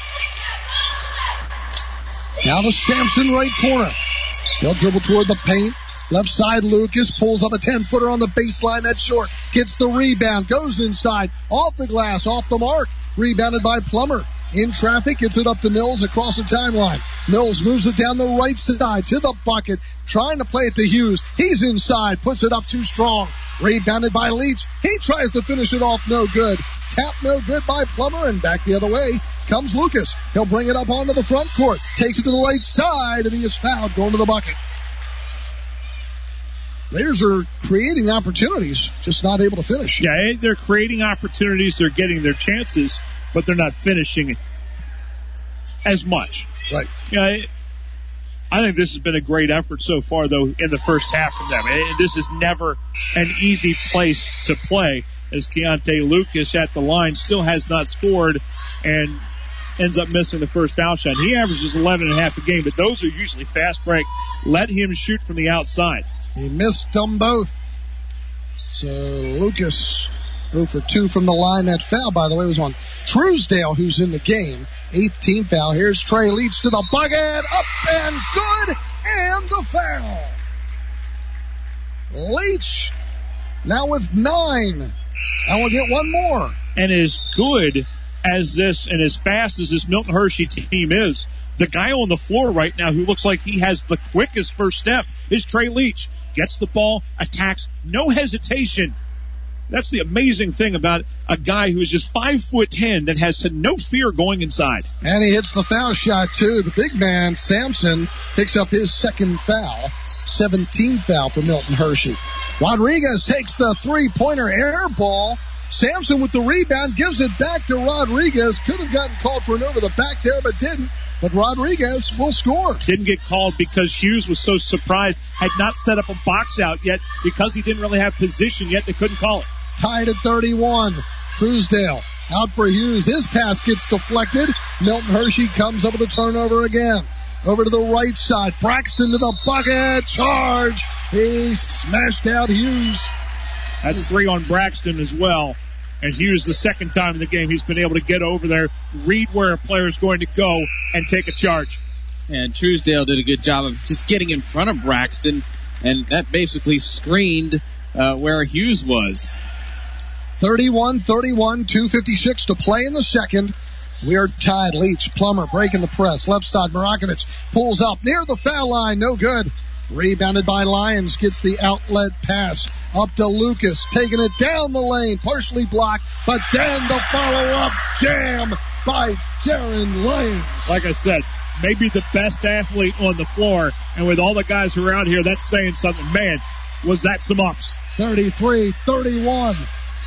Now to Sampson, right corner. He'll dribble toward the paint. Left side, Lucas pulls up a ten-footer on the baseline. That's short. Gets the rebound. Goes inside. Off the glass. Off the mark. Rebounded by Plummer. In traffic, gets it up to Mills across the timeline. Mills moves it down the right side to the bucket, trying to play it to Hughes. He's inside, puts it up too strong. Rebounded by Leach. He tries to finish it off, no good. Tap no good by Plummer, and back the other way comes Lucas. He'll bring it up onto the front court, takes it to the right side, and he is fouled going to the bucket. Raiders are creating opportunities, just not able to finish. Yeah, they're creating opportunities, they're getting their chances, but they're not finishing as much. Right. Yeah, I think this has been a great effort so far, though, in the first half from them. And this is never an easy place to play, as Keontae Lucas at the line still has not scored and ends up missing the first foul shot. He averages eleven and a half a game, but those are usually fast break. Let him shoot from the outside. He missed them both. So Lucas oh for two from the line. That foul, by the way, was on Truesdale, who's in the game. eighteenth foul. Here's Trey Leach to the bucket. Up and good. And the foul. Leach now with nine. And we'll get one more. And as good as this and as fast as this Milton Hershey team is, the guy on the floor right now who looks like he has the quickest first step is Trey Leach. Gets the ball, attacks, no hesitation. That's the amazing thing about a guy who is just five foot ten that has no fear going inside. And he hits the foul shot too. The big man, Sampson, picks up his second foul. seventeenth foul for Milton Hershey. Rodriguez takes the three-pointer air ball. Sampson with the rebound gives it back to Rodriguez. Could have gotten called for an over the back there, but didn't. But Rodriguez will score. Didn't get called because Hughes was so surprised, had not set up a box out yet because he didn't really have position yet. They couldn't call it. Tied at thirty-one. Truesdale out for Hughes. His pass gets deflected. Milton Hershey comes up with a turnover again. Over to the right side. Braxton to the bucket. Charge. He smashed out Hughes. That's three on Braxton as well. And Hughes, the second time in the game, he's been able to get over there, read where a player's going to go, and take a charge. And Truesdale did a good job of just getting in front of Braxton, and that basically screened uh, where Hughes was. thirty-one thirty-one, two fifty-six to play in the second. We are tied. Leach, Plummer breaking the press. Left side, Marakovic pulls up near the foul line. No good. Rebounded by Lyons. Gets the outlet pass up to Lucas. Taking it down the lane. Partially blocked. But then the follow-up jam by Jaron Lyons. Like I said, maybe the best athlete on the floor. And with all the guys around here, that's saying something. Man, was that some ups. thirty-three thirty-one.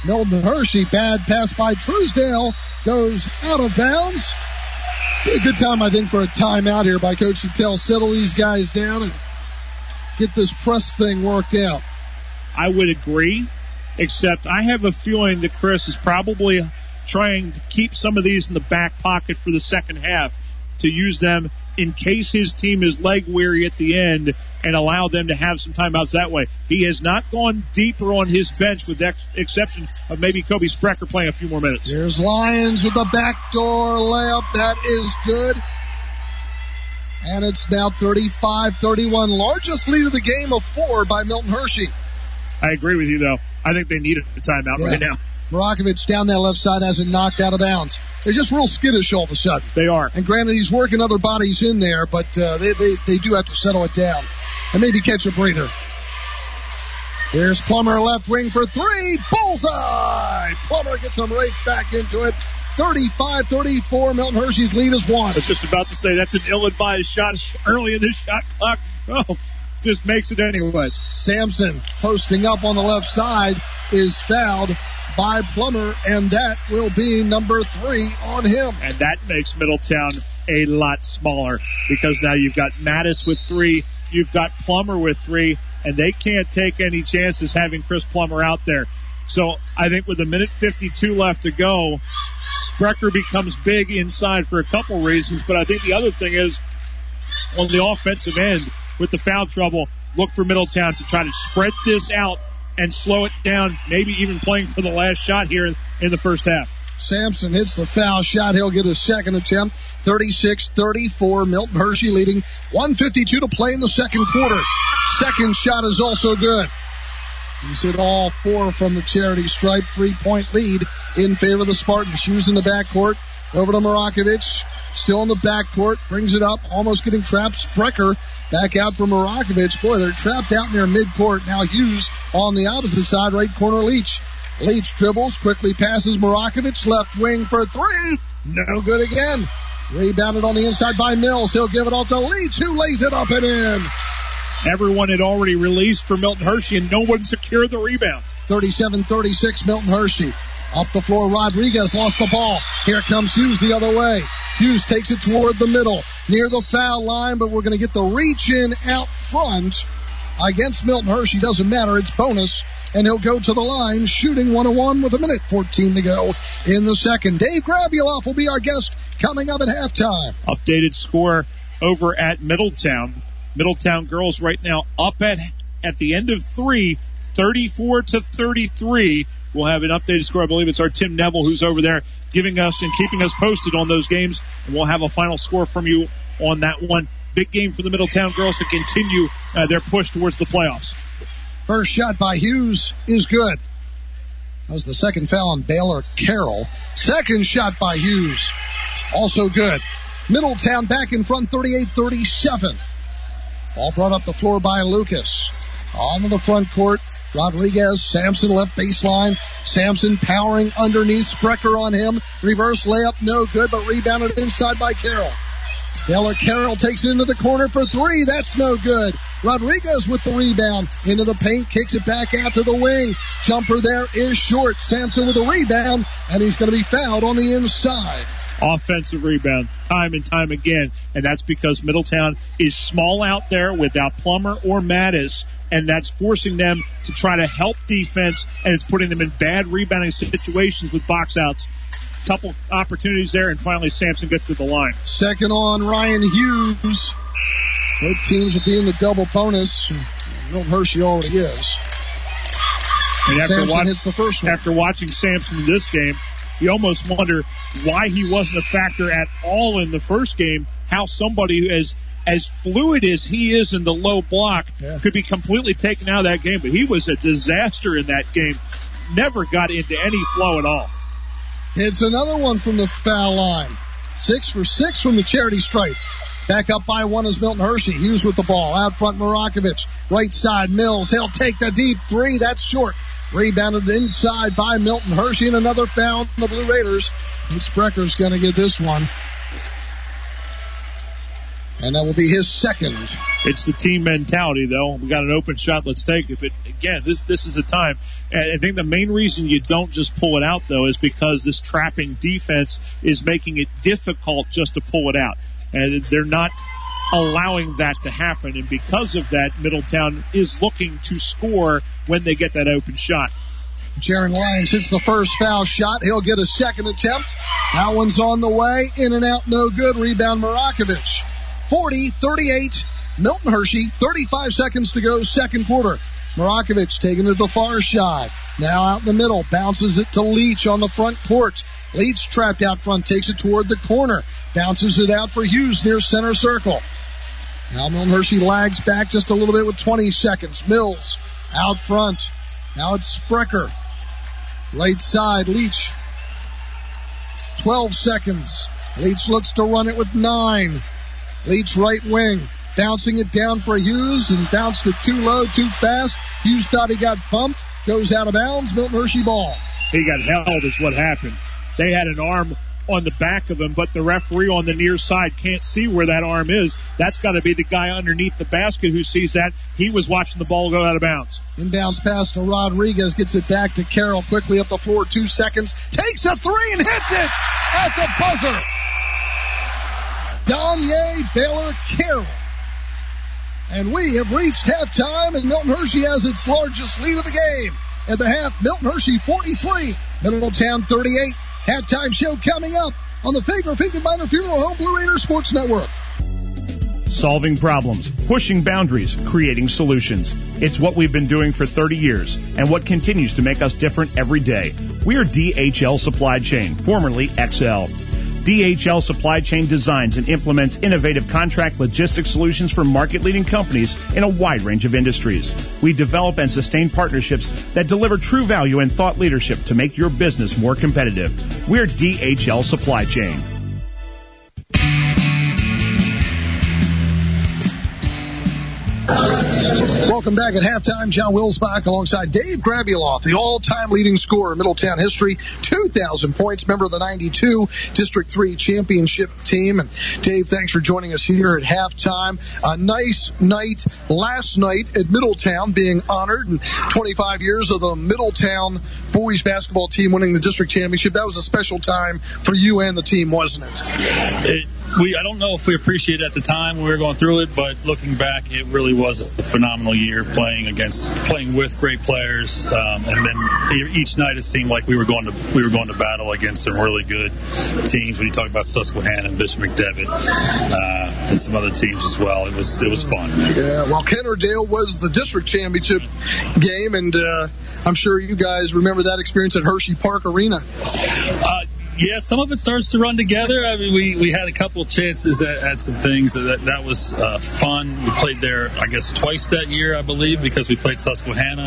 Milton Hershey, bad pass by Truesdale, goes out of bounds. Be a good time, I think, for a timeout here by Coach Littell. Settle these guys down and get this press thing worked out. I would agree, except I have a feeling that Chris is probably trying to keep some of these in the back pocket for the second half to use them in case his team is leg weary at the end and allow them to have some timeouts that way. He has not gone deeper on his bench with the ex- exception of maybe Kobe Sprecher playing a few more minutes. Here's Lyons with the backdoor layup. That is good. And it's now thirty-five thirty-one. Largest lead of the game of four by Milton Hershey. I agree with you, though. I think they need a timeout yeah. right now. Marakovich down that left side has it knocked out of bounds. They're just real skittish all of a sudden. They are. And granted, he's working other bodies in there, but uh, they, they, they do have to settle it down and maybe catch a breather. Here's Plummer, left wing for three. Bullseye! Plummer gets him right back into it. thirty-five thirty-four. Milton Hershey's lead is one. I was just about to say that's an ill-advised shot early in the shot clock. Oh, just makes it anyway. Sampson posting up on the left side is fouled by Plummer, and that will be number three on him. And that makes Middletown a lot smaller because now you've got Mattis with three, you've got Plummer with three, and they can't take any chances having Chris Plummer out there. So I think with a minute fifty-two left to go, Sprecher becomes big inside for a couple reasons, but I think the other thing is on the offensive end with the foul trouble, look for Middletown to try to spread this out and slow it down, maybe even playing for the last shot here in, in the first half. Sampson hits the foul shot. He'll get his second attempt. thirty-six thirty-four. Milton Hershey leading. one fifty-two to play in the second quarter. Second shot is also good. He's hit all four from the charity stripe. Three-point lead in favor of the Spartans. Hughes in the backcourt. Over to Marakovich. Still in the backcourt. Brings it up. Almost getting trapped. Sprecher back out for Marakovich. Boy, they're trapped out near midcourt. Now Hughes on the opposite side. Right corner Leach. Leach dribbles. Quickly passes Marakovich. Left wing for three. No good again. Rebounded on the inside by Mills. He'll give it off to Leach, who lays it up and in. Everyone had already released for Milton Hershey, and no one secured the rebound. thirty-seven thirty-six, Milton Hershey. Up the floor, Rodriguez lost the ball. Here comes Hughes the other way. Hughes takes it toward the middle, near the foul line, but we're going to get the reach in out front against Milton Hershey. Doesn't matter, it's bonus, and he'll go to the line, shooting one oh one with a minute fourteen to go in the second. Dave Grabuloff will be our guest coming up at halftime. Updated score over at Middletown. Middletown girls right now up at at the end of three, thirty-four to thirty-three. We'll have an updated score. I believe it's our Tim Neville who's over there giving us and keeping us posted on those games. And we'll have a final score from you on that one. Big game for the Middletown girls to continue uh, their push towards the playoffs. First shot by Hughes is good. That was the second foul on Baylor Carroll. Second shot by Hughes, also good. Middletown back in front, thirty-eight thirty-seven. Ball brought up the floor by Lucas. On to the front court, Rodriguez, Sampson left baseline. Sampson powering underneath, Sprecher on him. Reverse layup, no good, but rebounded inside by Carroll. Baylor Carroll takes it into the corner for three. That's no good. Rodriguez with the rebound. Into the paint, kicks it back out to the wing. Jumper there is short. Sampson with a rebound, and he's going to be fouled on the inside. Offensive rebound, time and time again, and that's because Middletown is small out there without Plummer or Mattis, and that's forcing them to try to help defense, and it's putting them in bad rebounding situations with box outs. Couple opportunities there, and finally Sampson gets to the line. Second on Ryan Hughes. Both teams will be in the double bonus. Milton Hershey already is. And after Sampson watch, hits the first one. After watching Sampson in this game, you almost wonder why he wasn't a factor at all in the first game, how somebody who is as fluid as he is in the low block yeah. could be completely taken out of that game. But he was a disaster in that game. Never got into any flow at all. It's another one from the foul line. Six for six from the charity stripe. Back up by one is Milton Hershey. Hughes with the ball. Out front, Marakovich. Right side, Mills. He'll take the deep three. That's short. Rebounded inside by Milton Hershey, and another foul on the Blue Raiders. And Sprecher's going to get this one. And that will be his second. It's the team mentality, though. We got an open shot. Let's take it. But again, this this is a time. And I think the main reason you don't just pull it out, though, is because this trapping defense is making it difficult just to pull it out. And they're not allowing that to happen. And because of that, Middletown is looking to score when they get that open shot. Jaron Lyons hits the first foul shot. He'll get a second attempt. That one's on the way. In and out, no good. Rebound, Marakovich. forty thirty-eight. Milton Hershey, thirty-five seconds to go, second quarter. Marakovich taking it to the far side. Now out in the middle, bounces it to Leach on the front court. Leach trapped out front, takes it toward the corner. Bounces it out for Hughes near center circle. Now Milton Hershey lags back just a little bit with twenty seconds. Mills out front. Now it's Sprecher. Right side, Leach. twelve seconds. Leach looks to run it with nine. Leach right wing. Bouncing it down for Hughes and bounced it too low, too fast. Hughes thought he got bumped. Goes out of bounds. Milton Hershey ball. He got held is what happened. They had an arm on the back of him, but the referee on the near side can't see where that arm is. That's got to be the guy underneath the basket who sees that. He was watching the ball go out of bounds. Inbounds pass to Rodriguez. Gets it back to Carroll. Quickly up the floor. Two seconds. Takes a three and hits it at the buzzer. Danye Baylor Carroll. And we have reached halftime, and Milton Hershey has its largest lead of the game. At the half, Milton Hershey forty-three, Middletown thirty-eight. Halftime show coming up on the Fager Finkenbeiner Funeral Home Blue Raider Sports Network. Solving problems, pushing boundaries, creating solutions. It's what we've been doing for thirty years and what continues to make us different every day. We are D H L Supply Chain, formerly X L. D H L Supply Chain designs and implements innovative contract logistics solutions for market-leading companies in a wide range of industries. We develop and sustain partnerships that deliver true value and thought leadership to make your business more competitive. We're D H L Supply Chain. Welcome back at halftime. John Wilsbach alongside Dave Grabuloff, the all-time leading scorer in Middletown history, two thousand points, member of the ninety-two District three championship team. And Dave, thanks for joining us here at halftime. A nice night last night at Middletown, being honored, and twenty-five years of the Middletown boys basketball team winning the district championship. That was a special time for you and the team, wasn't it? it we I don't know if we appreciated it at the time when we were going through it, but looking back, it really was a phenomenal year playing against, playing with great players, um, and then each night it seemed like we were going to we were going to battle against some really good teams. When you talk about Susquehanna and Bishop McDevitt, uh, and some other teams as well, it was it was fun. Yeah, well, Kennerdale was the district championship game, and uh, I'm sure you guys remember that experience at Hershey Park Arena. Uh, Yeah, some of it starts to run together. I mean, we, we had a couple chances at, at some things. That that was uh, fun. We played there, I guess, twice that year, I believe, because we played Susquehanna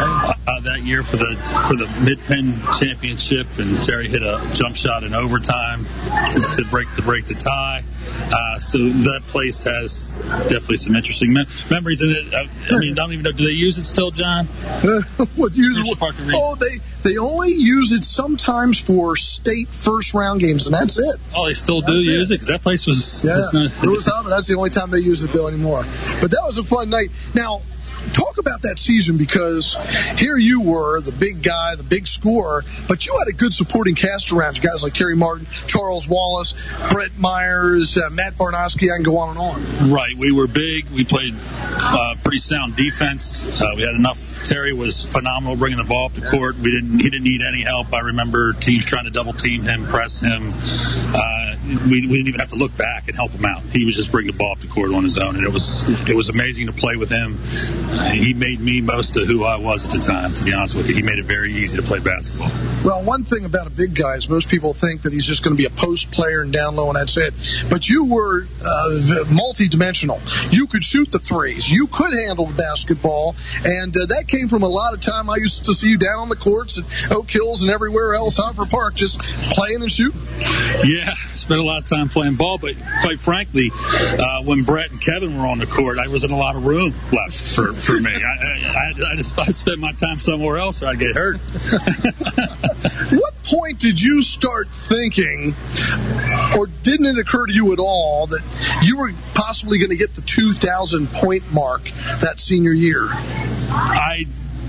uh, that year for the for the Mid-Penn championship, and Terry hit a jump shot in overtime to, to break to break the tie. Uh, so that place has definitely some interesting me- memories in it. I, I mean, I don't even know. Do they use it still, John? Uh, what use it? Oh, they they only use it sometimes for state first round games, and that's it. Oh, they still do that's use it it because that place was. Yeah, not, it was on. That's the only time they use it though anymore. But that was a fun night. Now, talk about that season, because here you were, the big guy, the big scorer, but you had a good supporting cast around you. Guys like Terry Martin, Charles Wallace, Brett Myers, uh, Matt Barnoski. I can go on and on. Right. We were big. We played uh, pretty sound defense. Uh, we had enough. Terry was phenomenal bringing the ball up the court. We didn't. He didn't need any help. I remember teams trying to double team him, press him. Uh, we, we didn't even have to look back and help him out. He was just bringing the ball up the court on his own, and it was it was amazing to play with him. He made me most of who I was at the time, to be honest with you. He made it very easy to play basketball. Well, one thing about a big guy is most people think that he's just going to be a post player and down low and that's it. But you were uh, multi-dimensional. You could shoot the threes. You could handle the basketball. And uh, that came from a lot of time I used to see you down on the courts at Oak Hills and everywhere else, Harper Park, just playing and shooting. Yeah, spent a lot of time playing ball. But quite frankly, uh, when Brett and Kevin were on the court, I wasn't a lot of room left for, for me. I, I, I just I'd spend my time somewhere else or I'd get hurt. What point did you start thinking, or didn't it occur to you at all, that you were possibly going to get the two thousand point mark that senior year? I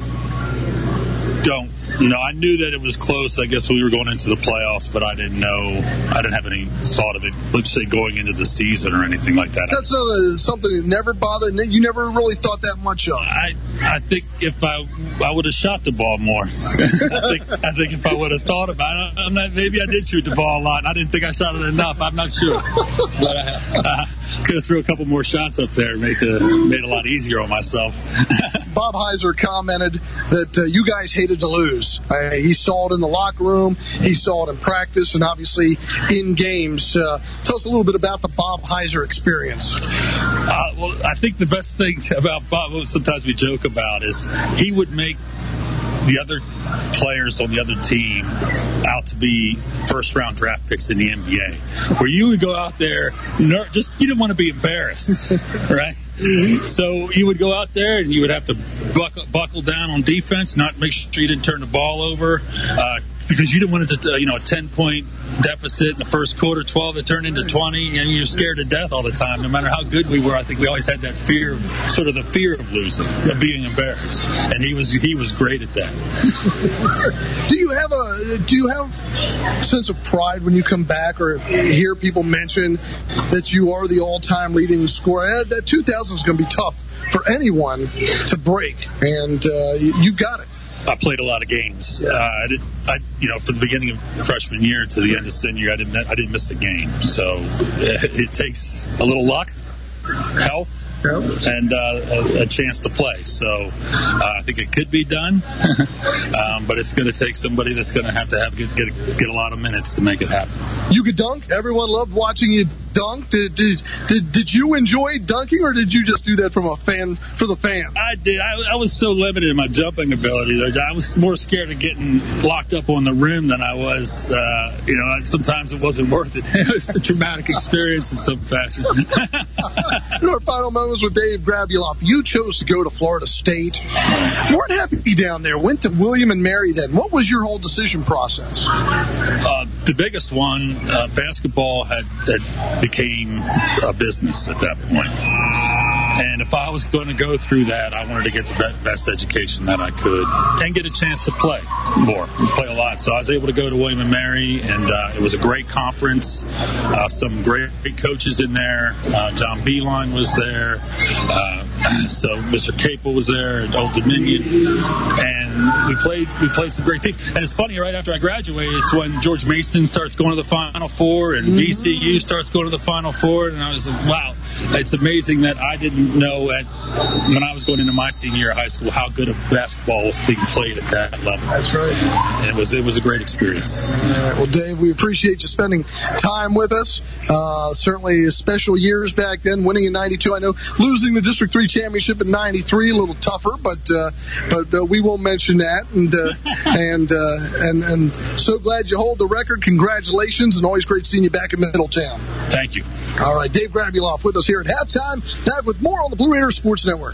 don't. You know, I knew that it was close. I guess we were going into the playoffs, but I didn't know. I didn't have any thought of it, let's say, going into the season or anything like that. That's uh, something that never bothered. You never really thought that much of. I I think if I I would have shot the ball more. I think I think if I would have thought about it, I'm not. Maybe I did shoot the ball a lot. I didn't think I shot it enough. I'm not sure. But I, I could have threw a couple more shots up there and made it made it a lot easier on myself. Bob Heiser commented that uh, you guys hated to lose. Uh, he saw it in the locker room. He saw it in practice and obviously in games. Uh, tell us a little bit about the Bob Heiser experience. Uh, well, I think the best thing about Bob, what sometimes we joke about, is he would make the other players on the other team out to be first round draft picks in the N B A, where you would go out there, just you didn't want to be embarrassed, right? So you would go out there and you would have to buckle, buckle down on defense, not make sure you didn't turn the ball over, uh, because you didn't want it to, you know, a ten point deficit in the first quarter, twelve, it turned into twenty, and you're scared to death all the time. No matter how good we were, I think we always had that fear of, sort of the fear of losing, of being embarrassed. And he was he was great at that. Do you have a do you have a sense of pride when you come back or hear people mention that you are the all-time leading scorer? That two thousand is going to be tough for anyone to break, and uh, you got it. I played a lot of games. Uh, I did, I, you know, from the beginning of freshman year to the end of senior year, I didn't, I didn't miss a game. So it, it takes a little luck, health, and uh, a, a chance to play. So uh, I think it could be done, um, but it's going to take somebody that's going to have to have get, get get a lot of minutes to make it happen. You could dunk. Everyone loved watching you dunk. Did did did, did you enjoy dunking, or did you just do that from a fan for the fan? I did. I, I was so limited in my jumping ability. I was more scared of getting locked up on the rim than I was. Uh, you know, sometimes it wasn't worth it. It was a traumatic experience in some fashion. In our final moments with Dave Grabuloff, you chose to go to Florida State. Weren't happy down there. Went to William and Mary then. What was your whole decision process? Uh, the biggest one, uh, basketball had, had became a business at that point. And if I was going to go through that, I wanted to get the best education that I could and get a chance to play more, play a lot. So I was able to go to William and Mary, and uh, it was a great conference. Uh, some great coaches in there. Uh, John Beeline was there. Uh, so Mister Capel was there at Old Dominion, and we played we played some great teams. And it's funny, right after I graduated, it's when George Mason starts going to the Final Four, and mm-hmm. V C U starts going to the Final Four, and I was like, wow, it's amazing that I didn't know at when I was going into my senior year of high school how good of basketball was being played at that level. That's right. And it was it was a great experience. All right. Well, Dave, we appreciate you spending time with us. Uh, certainly special years back then, winning in ninety-two. I know losing the District three championship in ninety-three a little tougher, but uh, but uh, we won't mention that. And uh, and uh, and and so glad you hold the record. Congratulations, and always great seeing you back in Middletown. Thank you. All right, Dave Grabuloff with us here at halftime. Back with more on the Blue Raiders Sports Network.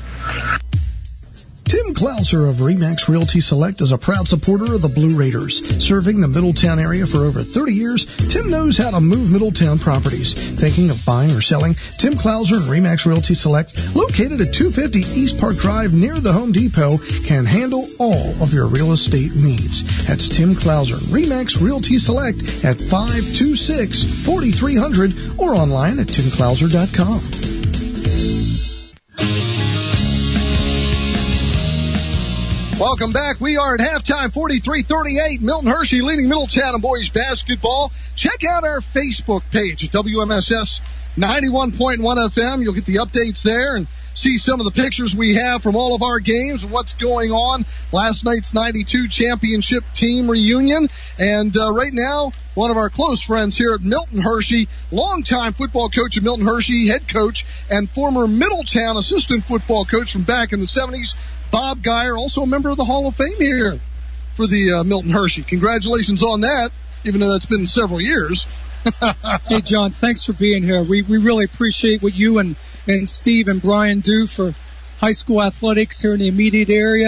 Tim Klauser of RE/MAX Realty Select is a proud supporter of the Blue Raiders. Serving the Middletown area for over thirty years, Tim knows how to move Middletown properties. Thinking of buying or selling? Tim Klauser and RE/MAX Realty Select, located at two fifty East Park Drive near the Home Depot, can handle all of your real estate needs. That's Tim Klauser and RE/MAX Realty Select at five two six, four three zero zero or online at tim klauser dot com. Welcome back. We are at halftime, forty-three thirty-eight. Milton Hershey leading Middletown in boys basketball. Check out our Facebook page at W M S S ninety-one point one F M. You'll get the updates there and see some of the pictures we have from all of our games and what's going on. Last night's ninety-two championship team reunion. And uh, right now, one of our close friends here at Milton Hershey, longtime football coach at Milton Hershey, head coach, and former Middletown assistant football coach from back in the seventies, Bob Geyer, also a member of the Hall of Fame here for the uh, Milton Hershey. Congratulations on that, even though that's been several years. Hey, John, thanks for being here. We we really appreciate what you and, and Steve and Brian do for high school athletics here in the immediate area.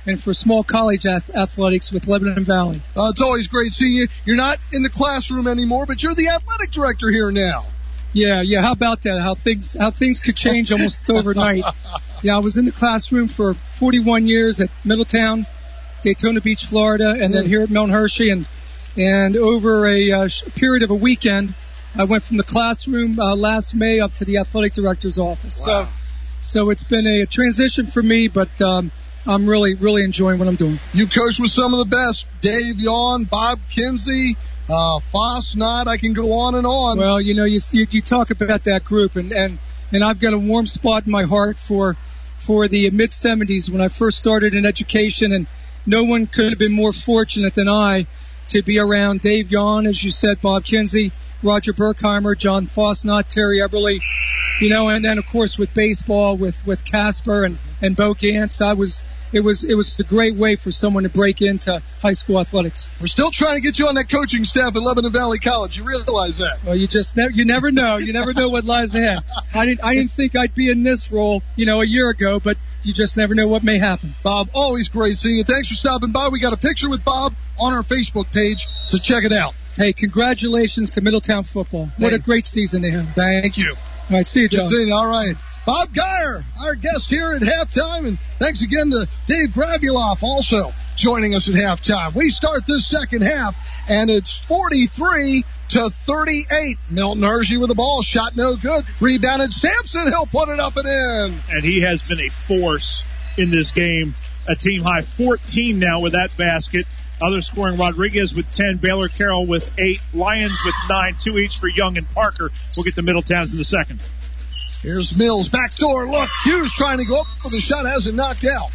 and for small college ath- athletics with Lebanon Valley. Uh, it's always great seeing you. You're not in the classroom anymore, but you're the athletic director here now. Yeah, yeah. How about that? How things how things could change almost overnight. Yeah, I was in the classroom for forty-one years at Middletown, Daytona Beach, Florida, and then here at Milton Hershey, and and over a uh, period of a weekend, I went from the classroom uh, last May up to the athletic director's office. Wow. So, so it's been a, a transition for me, but um, I'm really really enjoying what I'm doing. You coached with some of the best: Dave Yawn, Bob Kinsey. Uh, Foss, Knott, I can go on and on. Well, you know, you, you you talk about that group, and and and I've got a warm spot in my heart for for the mid seventies when I first started in education, and no one could have been more fortunate than I to be around Dave Yawn, as you said, Bob Kinsey, Roger Berkheimer, John Foss, Knott, Terry Eberly, you know, and then of course with baseball with with Casper and and Bo Gantz, I was. It was it was a great way for someone to break into high school athletics. We're still trying to get you on that coaching staff at Lebanon Valley College. You realize that? Well, you just ne- you never know. You never know what lies ahead. I didn't I didn't think I'd be in this role, you know, a year ago, but you just never know what may happen. Bob, always great seeing you. Thanks for stopping by. We got a picture with Bob on our Facebook page, so check it out. Hey, congratulations to Middletown football. What hey. a great season they had. Thank you. All right, see you, John. Good seeing you. All right. Bob Geyer, our guest here at halftime, and thanks again to Dave Grabuloff also joining us at halftime. We start this second half, and it's forty-three to thirty-eight. Milton Hershey with the ball, shot no good. Rebounded Sampson, he'll put it up and in. And he has been a force in this game. A team high fourteen now with that basket. Others scoring: Rodriguez with ten, Baylor Carroll with eight, Lyons with nine, two each for Young and Parker. We'll get to Middletowns in the second. Here's Mills, backdoor look. Hughes trying to go up for the shot, hasn't knocked out.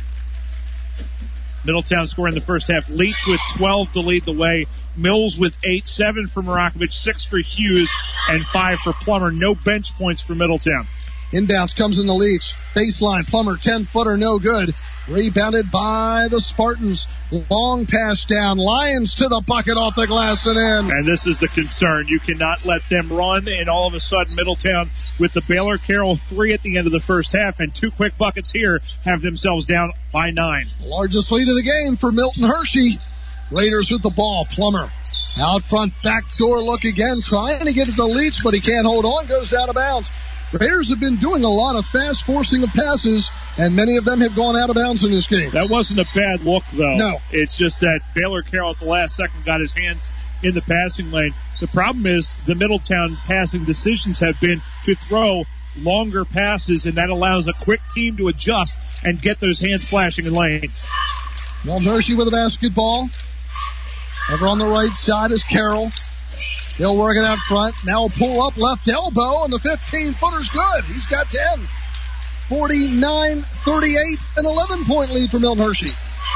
Middletown scoring the first half. Leach with twelve to lead the way. Mills with eight, seven for Marakovich, six for Hughes, and five for Plummer. No bench points for Middletown. Inbounds comes in the Leach. Baseline, Plummer, ten-footer, no good. Rebounded by the Spartans. Long pass down. Lyons to the bucket off the glass and in. And this is the concern. You cannot let them run, and all of a sudden Middletown, with the Baylor Carroll three at the end of the first half and two quick buckets here, have themselves down by nine. Largest lead of the game for Milton Hershey. Raiders with the ball. Plummer out front, backdoor look again, trying to get it to Leach, but he can't hold on, goes out of bounds. Raiders have been doing a lot of fast forcing of passes, and many of them have gone out of bounds in this game. That wasn't a bad look, though. No. It's just that Baylor Carroll at the last second got his hands in the passing lane. The problem is the Middletown passing decisions have been to throw longer passes, and that allows a quick team to adjust and get those hands flashing in lanes. Milton Hershey with a basketball. Over on the right side is Carroll. He'll work it out front. Now pull up left elbow, and the fifteen-footer's good. He's got ten. forty-nine thirty-eight, an eleven-point lead for Milton Hershey.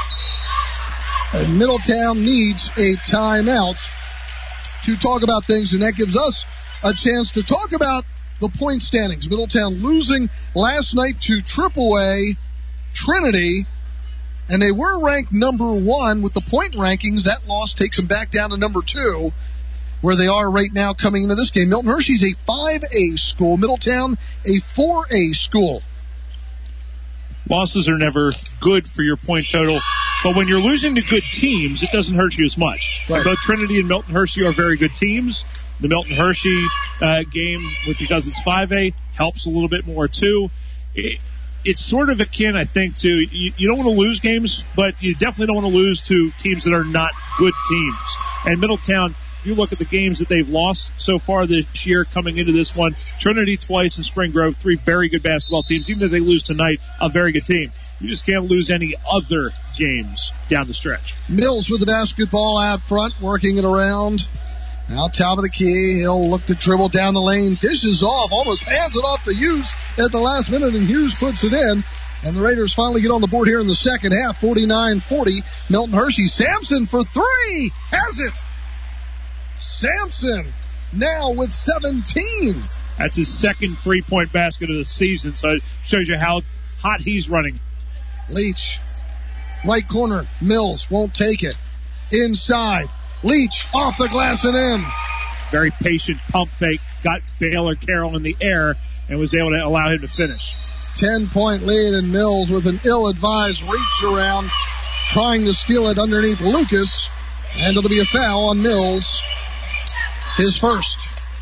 And Middletown needs a timeout to talk about things, and that gives us a chance to talk about the point standings. Middletown losing last night to Triple A Trinity, and they were ranked number one with the point rankings. That loss takes them back down to number two, where they are right now coming into this game. Milton Hershey's a five A school. Middletown, a four A school. Losses are never good for your point total, but when you're losing to good teams, it doesn't hurt you as much. Right. Both Trinity and Milton Hershey are very good teams. The Milton Hershey uh, game, because it's five A, helps a little bit more too. It, it's sort of akin, I think, to you, you don't want to lose games, but you definitely don't want to lose to teams that are not good teams. And Middletown, if you look at the games that they've lost so far this year coming into this one, Trinity twice and Spring Grove, three very good basketball teams. Even if they lose tonight, a very good team. You just can't lose any other games down the stretch. Mills with the basketball out front, working it around. Now top of the key, he'll look to dribble down the lane, dishes off, almost hands it off to Hughes at the last minute, and Hughes puts it in. And the Raiders finally get on the board here in the second half, forty-nine forty. Milton Hershey, Sampson for three, has it. Sampson now with seventeen. That's his second three-point basket of the season, so it shows you how hot he's running. Leach, right corner, Mills won't take it. Inside, Leach off the glass and in. Very patient pump fake, got Baylor Carroll in the air and was able to allow him to finish. Ten-point lead, and Mills with an ill-advised reach around trying to steal it underneath Lucas, and it'll be a foul on Mills, his first.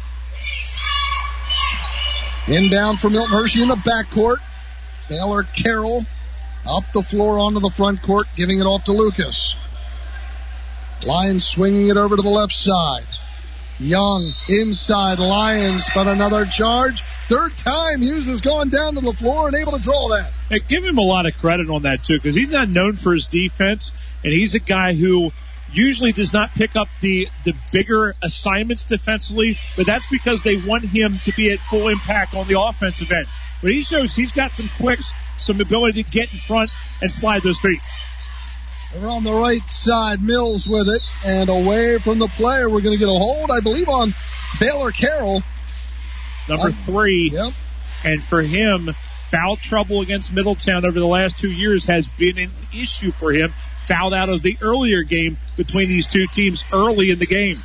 Inbound for Milton Hershey in the backcourt. Baylor Carroll up the floor onto the front court, giving it off to Lucas. Lions swinging it over to the left side. Young inside Lions, but another charge. Third time Hughes has gone down to the floor and able to draw that. Hey, give him a lot of credit on that, too, because he's not known for his defense, and he's a guy who usually does not pick up the, the bigger assignments defensively, but that's because they want him to be at full impact on the offensive end. But he shows he's got some quicks, some ability to get in front and slide those feet. They're on the right side, Mills with it, and away from the player. We're going to get a hold, I believe, on Baylor Carroll. Number three. Yep. And for him, foul trouble against Middletown over the last two years has been an issue for him. Fouled out of the earlier game between these two teams early in the game.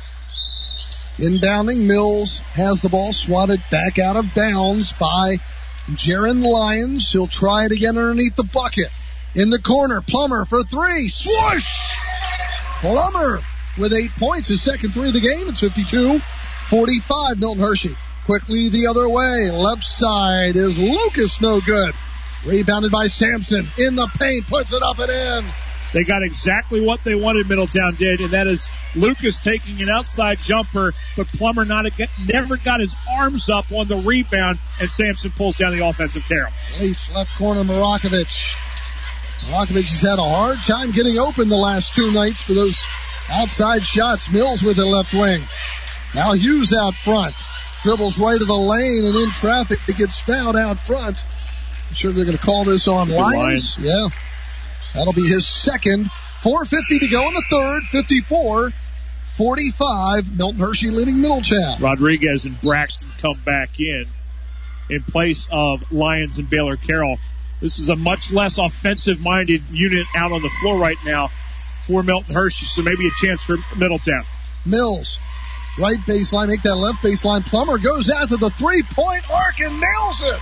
Inbounding, Mills has the ball swatted back out of bounds by Jaron Lyons. He'll try it again underneath the bucket. In the corner, Plummer for three. Swoosh! Plummer with eight points, his second three of the game. It's fifty-two forty-five, Milton Hershey. Quickly the other way. Left side is Lucas, no good. Rebounded by Sampson. In the paint, puts it up and in. They got exactly what they wanted, Middletown did, and that is Lucas taking an outside jumper, but Plummer not again, never got his arms up on the rebound, and Sampson pulls down the offensive carry. Leach, left corner, Marakovic. Marakovic has had a hard time getting open the last two nights for those outside shots. Mills with the left wing. Now Hughes out front. Dribbles right to the lane and in traffic. It gets fouled out front. I'm sure they're going to call this on Lions. Yeah. That'll be his second. four fifty to go in the third. fifty-four forty-five. Milton Hershey leading Middletown. Rodriguez and Braxton come back in in place of Lyons and Baylor Carroll. This is a much less offensive-minded unit out on the floor right now for Milton Hershey, so maybe a chance for Middletown. Mills, right baseline, make that left baseline. Plummer goes out to the three-point arc and nails it.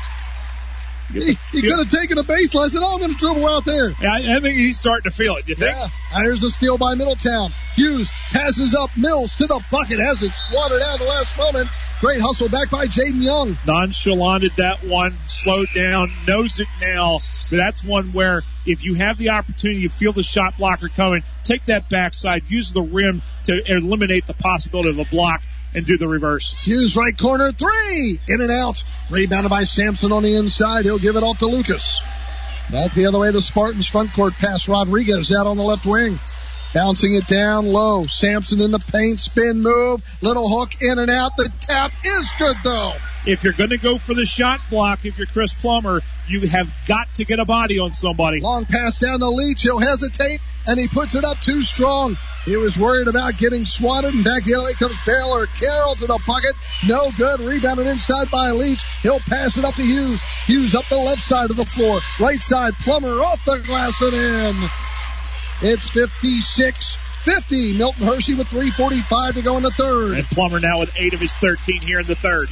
He, he could have taken a baseline and said, oh, I'm going to dribble out there. Yeah, I, I think he's starting to feel it, you think? Yeah. Here's a steal by Middletown. Hughes passes up Mills to the bucket, has it swatted out at the last moment. Great hustle back by Jaden Young. Nonchalanted that one, slowed down, knows it now. But that's one where if you have the opportunity, you feel the shot blocker coming, take that backside, use the rim to eliminate the possibility of a block, and do the reverse. Hughes right corner, three! In and out. Rebounded by Sampson on the inside. He'll give it off to Lucas. Back the other way, the Spartans front court pass. Rodriguez out on the left wing. Bouncing it down low. Sampson in the paint, spin move. Little hook in and out. The tap is good though. If you're going to go for the shot block, if you're Chris Plummer, you have got to get a body on somebody. Long pass down to Leach. He'll hesitate, and he puts it up too strong. He was worried about getting swatted, and back the other way comes Baylor Carroll to the bucket. No good. Rebounded inside by Leach. He'll pass it up to Hughes. Hughes up the left side of the floor. Right side, Plummer off the glass and in. It's fifty-six fifty. Milton Hershey with three forty-five to go in the third. And Plummer now with eight of his thirteen here in the third.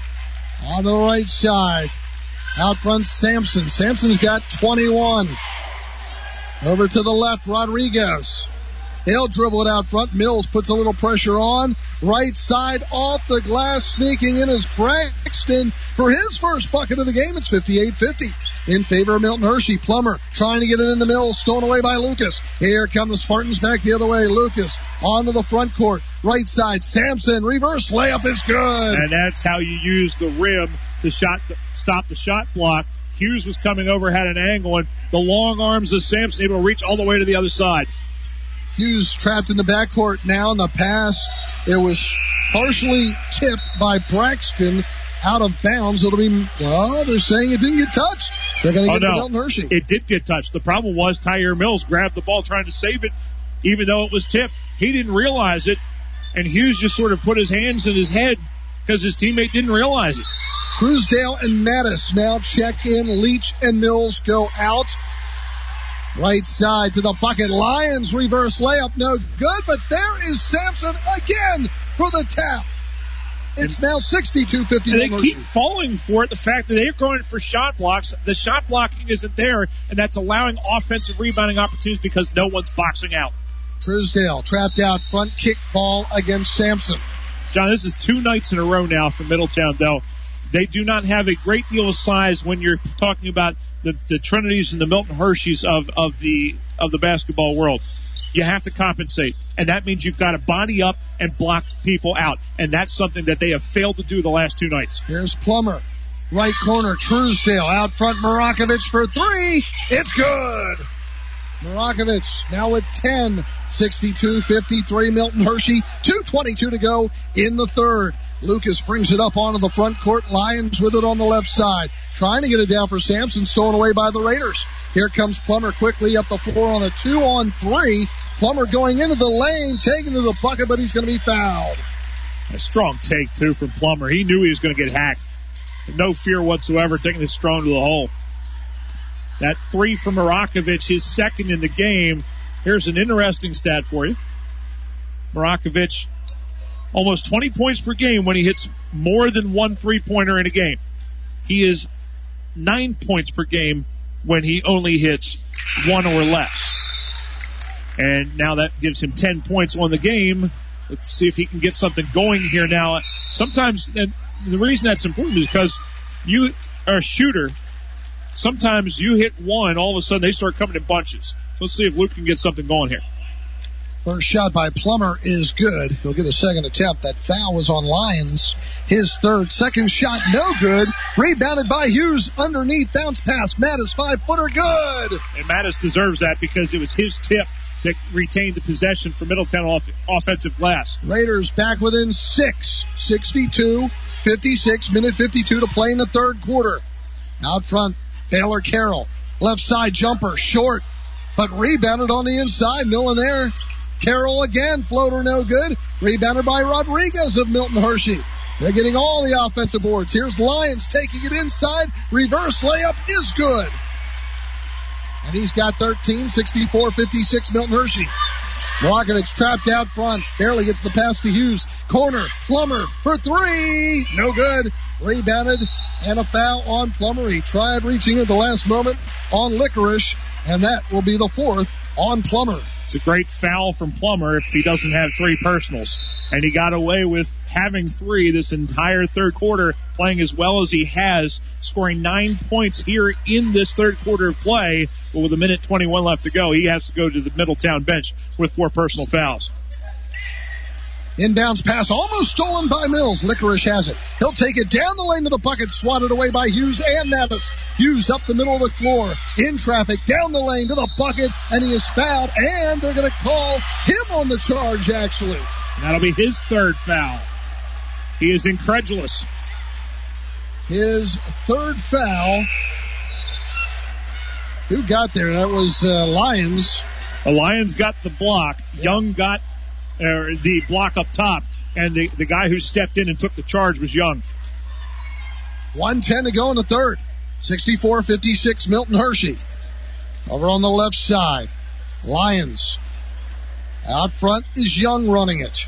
On the right side. Out front, Sampson. Sampson's got twenty-one. Over to the left, Rodriguez. He'll dribble it out front. Mills puts a little pressure on. Right side off the glass. Sneaking in is Braxton for his first bucket of the game. It's fifty-eight fifty in favor of Milton Hershey. Plummer trying to get it in the Mills. Stolen away by Lucas. Here come the Spartans back the other way. Lucas onto the front court. Right side. Sampson. Reverse layup is good. And that's how you use the rim to shot stop the shot block. Hughes was coming over, had an angle, and the long arms of Sampson able to reach all the way to the other side. Hughes trapped in the backcourt now in the pass. It was partially tipped by Braxton out of bounds. It'll be, well, they're saying it didn't get touched. They're going to oh, get no. to Milton Hershey. It did get touched. The problem was Tyre Mills grabbed the ball trying to save it, even though it was tipped. He didn't realize it, and Hughes just sort of put his hands in his head because his teammate didn't realize it. Truesdale and Mattis now check in. Leach and Mills go out. Right side to the bucket. Lions reverse layup. No good, but there is Sampson again for the tap. It's now sixty-two fifty. And they keep falling for it. The fact that they're going for shot blocks, the shot blocking isn't there, and that's allowing offensive rebounding opportunities because no one's boxing out. Truesdale trapped out front, kick ball against Sampson. John, this is two nights in a row now for Middletown, though. They do not have a great deal of size when you're talking about the, the Trinities and the Milton Hershey's of, of the of the basketball world. You have to compensate, and that means you've got to body up and block people out, and that's something that they have failed to do the last two nights. Here's Plummer. Right corner, Truesdale. Out front, Marakovich for three. It's good. Marakovich now with ten. sixty-two fifty-three, Milton Hershey. two twenty-two to go in the third. Lucas brings it up onto the front court. Lions with it on the left side. Trying to get it down for Sampson. Stolen away by the Raiders. Here comes Plummer quickly up the floor on a two on three. Plummer going into the lane, taking to the bucket, but he's going to be fouled. A strong take, too, from Plummer. He knew he was going to get hacked. No fear whatsoever, taking it strong to the hole. That three from Marakovich, his second in the game. Here's an interesting stat for you. Marakovich, almost twenty points per game when he hits more than one three-pointer in a game. He is nine points per game when he only hits one or less. And now that gives him ten points on the game. Let's see if he can get something going here now. Sometimes, and the reason that's important is because you are a shooter. Sometimes you hit one, all of a sudden they start coming in bunches. So let's see if Luke can get something going here. First shot by Plummer is good. He'll get a second attempt. That foul was on Lyons. His third. Second shot, no good. Rebounded by Hughes underneath. Bounce pass. Mattis, five-footer, good. And Mattis deserves that because it was his tip that retained the possession for Middletown off offensive glass. Raiders back within six. sixty-two fifty-six. Minute fifty-two to play in the third quarter. Out front, Baylor Carroll. Left side jumper, short, but rebounded on the inside. No one there. Carroll again, floater no good. Rebounded by Rodriguez of Milton Hershey. They're getting all the offensive boards. Here's Lyons taking it inside. Reverse layup is good. And he's got thirteen, sixty-four fifty-six, Milton Hershey. Marakovich trapped out front. Barely gets the pass to Hughes. Corner, Plummer for three. No good. Rebounded and a foul on Plummer. He tried reaching at the last moment on Licorice, and that will be the fourth on Plummer. It's a great foul from Plummer if he doesn't have three personals. And he got away with having three this entire third quarter, playing as well as he has, scoring nine points here in this third quarter of play. But with a minute twenty-one left to go, he has to go to the Middletown bench with four personal fouls. Inbounds pass almost stolen by Mills. Licorice has it. He'll take it down the lane to the bucket, swatted away by Hughes and Mattis. Hughes up the middle of the floor, in traffic, down the lane to the bucket, and he is fouled, and they're going to call him on the charge, actually. That'll be his third foul. He is incredulous. His third foul. Who got there? That was uh, Lyons. The Lions got the block. Young got uh, the block up top. And the, the guy who stepped in and took the charge was Young. one ten to go in the third. sixty-four fifty-six, Milton Hershey. Over on the left side, Lions. Out front is Young running it.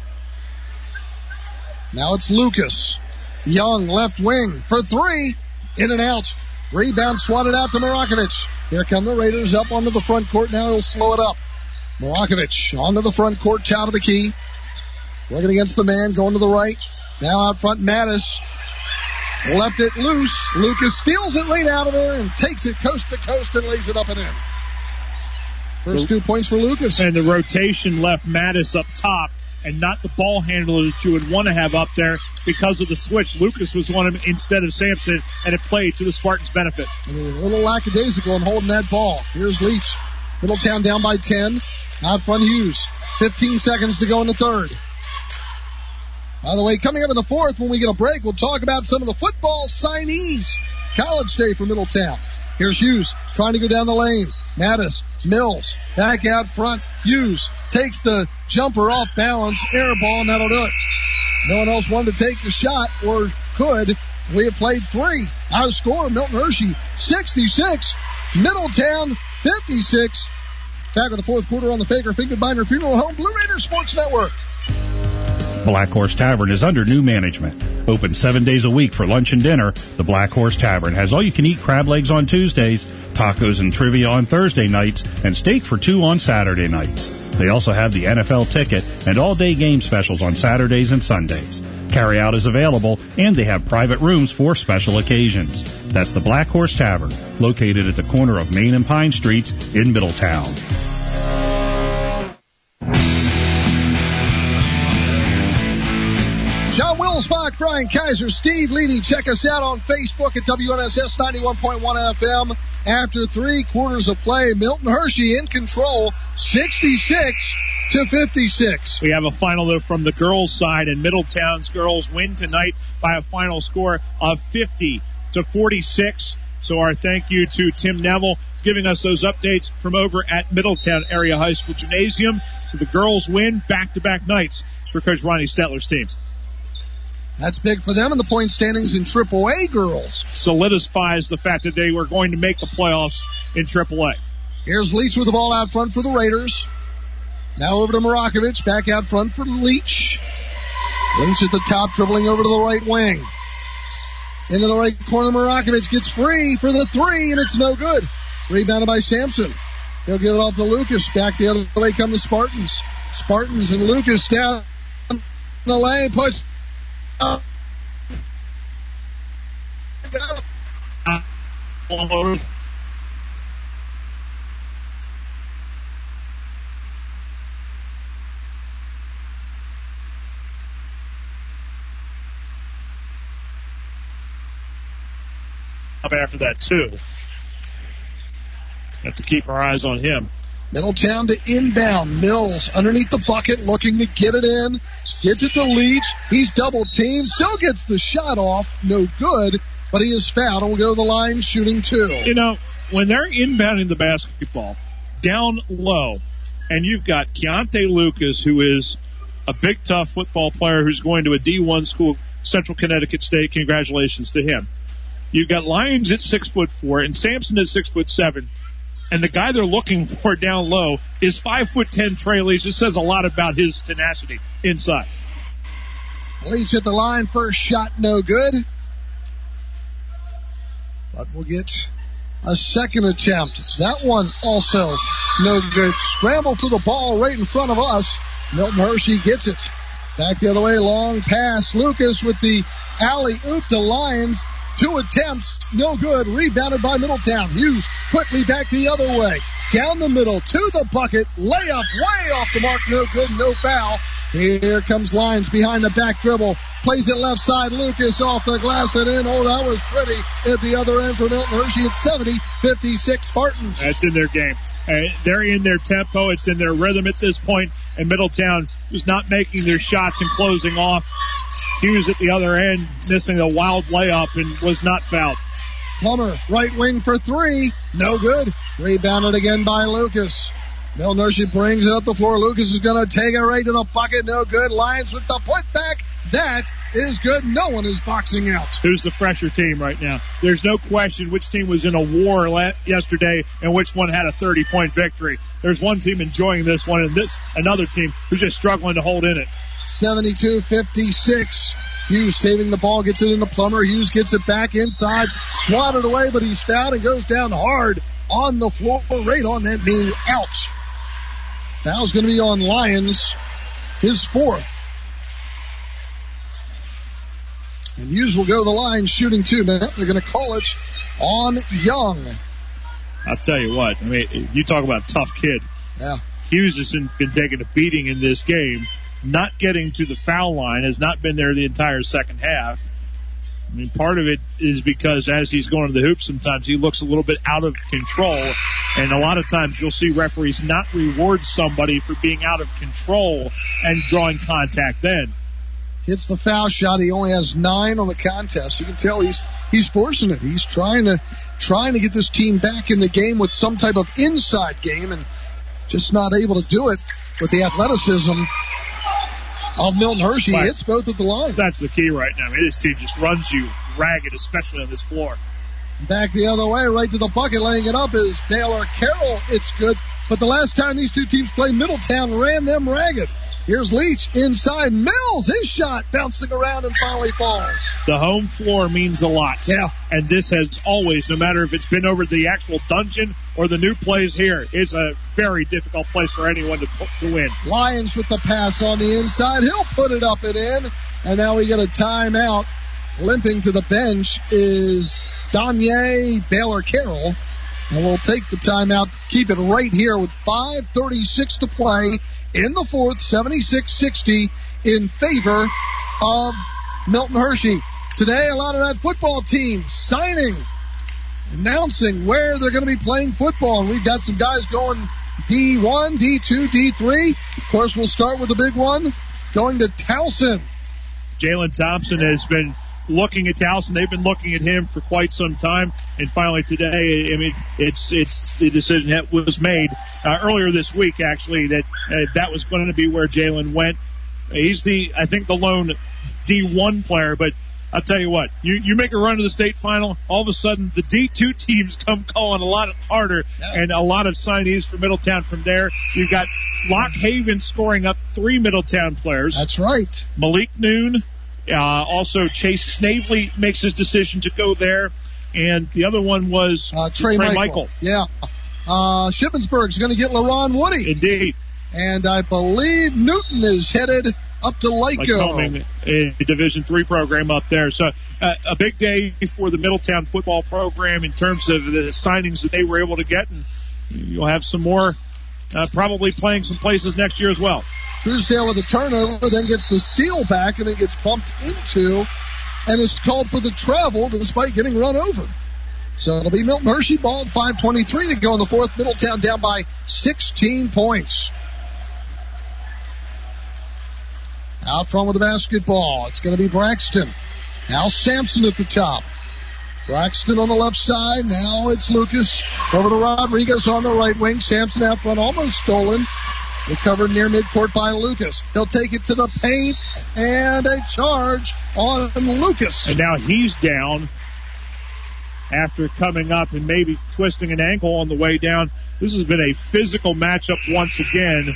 Now it's Lucas. Young, left wing for three. In and out. Rebound swatted out to Marakovich. Here come the Raiders up onto the front court. Now he'll slow it up. Marakovich onto the front court, top of the key. Working against the man, going to the right. Now out front, Mattis. Left it loose. Lucas steals it right out of there and takes it coast to coast and lays it up and in. First two points for Lucas. And the rotation left Mattis up top and not the ball handler that you would want to have up there because of the switch. Lucas was on him instead of Sampson, and it played to the Spartans' benefit. And a little lackadaisical in holding that ball. Here's Leach. Middletown down by ten. Out front, Hughes. fifteen seconds to go in the third. By the way, coming up in the fourth, when we get a break, we'll talk about some of the football signees. College Day for Middletown. Here's Hughes trying to go down the lane. Mattis, Mills, back out front. Hughes takes the jumper off balance. Air ball, and that'll do it. No one else wanted to take the shot, or could. We have played three. Our score, Milton Hershey, sixty-six. Middletown, fifty-six. Back with the fourth quarter on the Fager Finkenbinder Funeral Home Blue Raiders Sports Network. Black Horse Tavern is under new management. Open seven days a week for lunch and dinner, the Black Horse Tavern has all-you-can-eat crab legs on Tuesdays, tacos and trivia on Thursday nights, and steak for two on Saturday nights. They also have the N F L ticket and all-day game specials on Saturdays and Sundays. Carry-out is available, and they have private rooms for special occasions. That's the Black Horse Tavern, located at the corner of Main and Pine Streets in Middletown. John Wilsbach, Brian Kaiser, Steve Leedy. Check us out on Facebook at W N S S ninety-one point one F M. After three quarters of play, Milton Hershey in control, sixty-six to fifty-six. We have a final, though, from the girls' side, and Middletown's girls win tonight by a final score of fifty to forty-six. So our thank you to Tim Neville giving us those updates from over at Middletown Area High School Gymnasium. So the girls win back-to-back nights for Coach Ronnie Stetler's team. That's big for them in the point standings in triple A girls. Solidifies the fact that they were going to make the playoffs in triple A. Here's Leach with the ball out front for the Raiders. Now over to Marakovich, back out front for Leach. Leach at the top, dribbling over to the right wing. Into the right corner, Marakovich gets free for the three, and it's no good. Rebounded by Sampson. He'll give it off to Lucas. Back the other way come the Spartans. Spartans and Lucas down the lane, push. Uh, up after that, too. Have to keep our eyes on him. Middletown to inbound. Mills underneath the bucket looking to get it in. Gets it to Leach. He's double teamed. Still gets the shot off. No good. But he is fouled and will go to the line shooting two. You know, when they're inbounding the basketball down low, and you've got Keontae Lucas, who is a big, tough football player who's going to a D one school, Central Connecticut State. Congratulations to him. You've got Lyons at six foot four and Sampson at six foot seven. And the guy they're looking for down low is five foot ten Trey Leach. This says a lot about his tenacity inside. Leach at the line, first shot no good. But we'll get a second attempt. That one also no good. Scramble for the ball right in front of us. Milton Hershey gets it. Back the other way, long pass. Lucas with the alley-oop to Lyons. Two attempts, no good. Rebounded by Middletown. Hughes quickly back the other way. Down the middle to the bucket. Layup way off the mark. No good, no foul. Here comes Lyons behind the back dribble. Plays it left side. Lucas off the glass and in. Oh, that was pretty at the other end for Milton Hershey at seventy fifty-six Spartans. That's in their game. Uh, they're in their tempo. It's in their rhythm at this point. And Middletown was not making their shots and closing off. He was at the other end, missing a wild layup and was not fouled. Plummer, right wing for three. No good. Rebounded again by Lucas. Milton Hershey brings it up the floor. Lucas is going to take it right to the bucket. No good. Lyons with the putback. That is good. No one is boxing out. Who's the fresher team right now? There's no question which team was in a war la- yesterday and which one had a thirty-point victory. There's one team enjoying this one and this another team who's just struggling to hold in it. seventy-two fifty-six. Hughes saving the ball, gets it into Plummer. Hughes gets it back inside, swatted away, but he's fouled and goes down hard on the floor, right on that knee. Ouch. Foul's going to be on Lyons, his fourth. And Hughes will go to the line shooting two. They're going to call it on Young. I'll tell you what, I mean, you talk about a tough kid. Yeah. Hughes has been taking a beating in this game. Not getting to the foul line, has not been there the entire second half. I mean, part of it is because as he's going to the hoop, sometimes he looks a little bit out of control. And a lot of times you'll see referees not reward somebody for being out of control and drawing contact then. Hits the foul shot. He only has nine on the contest. You can tell he's he's forcing it. He's trying to trying to get this team back in the game with some type of inside game and just not able to do it with the athleticism of Milton Hershey. But hits both at the line. That's the key right now. I mean, this team just runs you ragged, especially on this floor. Back the other way, right to the bucket, laying it up is Baylor Carroll. It's good. But the last time these two teams played, Middletown ran them ragged. Here's Leach inside. Mills, his shot bouncing around and finally falls. The home floor means a lot. Yeah. And this has always, no matter if it's been over the actual dungeon or the new plays here, it's a very difficult place for anyone to, to win. Lyons with the pass on the inside. He'll put it up and in. And now we get a timeout. Limping to the bench is Danye Baylor-Carroll. And we'll take the timeout, keep it right here with five thirty-six to play in the fourth, seventy-six sixty in favor of Milton Hershey. Today, a lot of that football team signing, announcing where they're going to be playing football. And we've got some guys going D one, D two, D three. Of course, we'll start with the big one, going to Towson. Jalen Thompson has been looking at Towson. They've been looking at him for quite some time. And finally today, I mean, it's it's the decision that was made uh, earlier this week, actually, that uh, that was going to be where Jalen went. He's the, I think, the lone D one player, but I'll tell you what, you, you make a run to the state final, all of a sudden the D two teams come calling a lot harder, yeah. And a lot of signees for Middletown from there. You've got Lock Haven scoring up three Middletown players. That's right. Malik Noon. Uh, also, Chase Snavely makes his decision to go there. And the other one was uh, Trey, Trey Michael. Michael. Yeah. Uh, Shippensburg's going to get LaRon Woody. Indeed. And I believe Newton is headed up to Lycoming. A Division three program up there. So uh, a big day for the Middletown football program in terms of the signings that they were able to get. And you'll have some more uh, probably playing some places next year as well. Truesdale with a turnover, then gets the steal back, and then gets bumped into, and is called for the travel despite getting run over. So it'll be Milton Hershey ball, five twenty-three to go in the fourth. Middletown down by sixteen points. Out front with the basketball, it's going to be Braxton. Now Sampson at the top. Braxton on the left side. Now it's Lucas over to Rodriguez on the right wing. Sampson out front, almost stolen. Recovered near midcourt by Lucas. He'll take it to the paint, and a charge on Lucas. And now he's down after coming up and maybe twisting an ankle on the way down. This has been a physical matchup once again.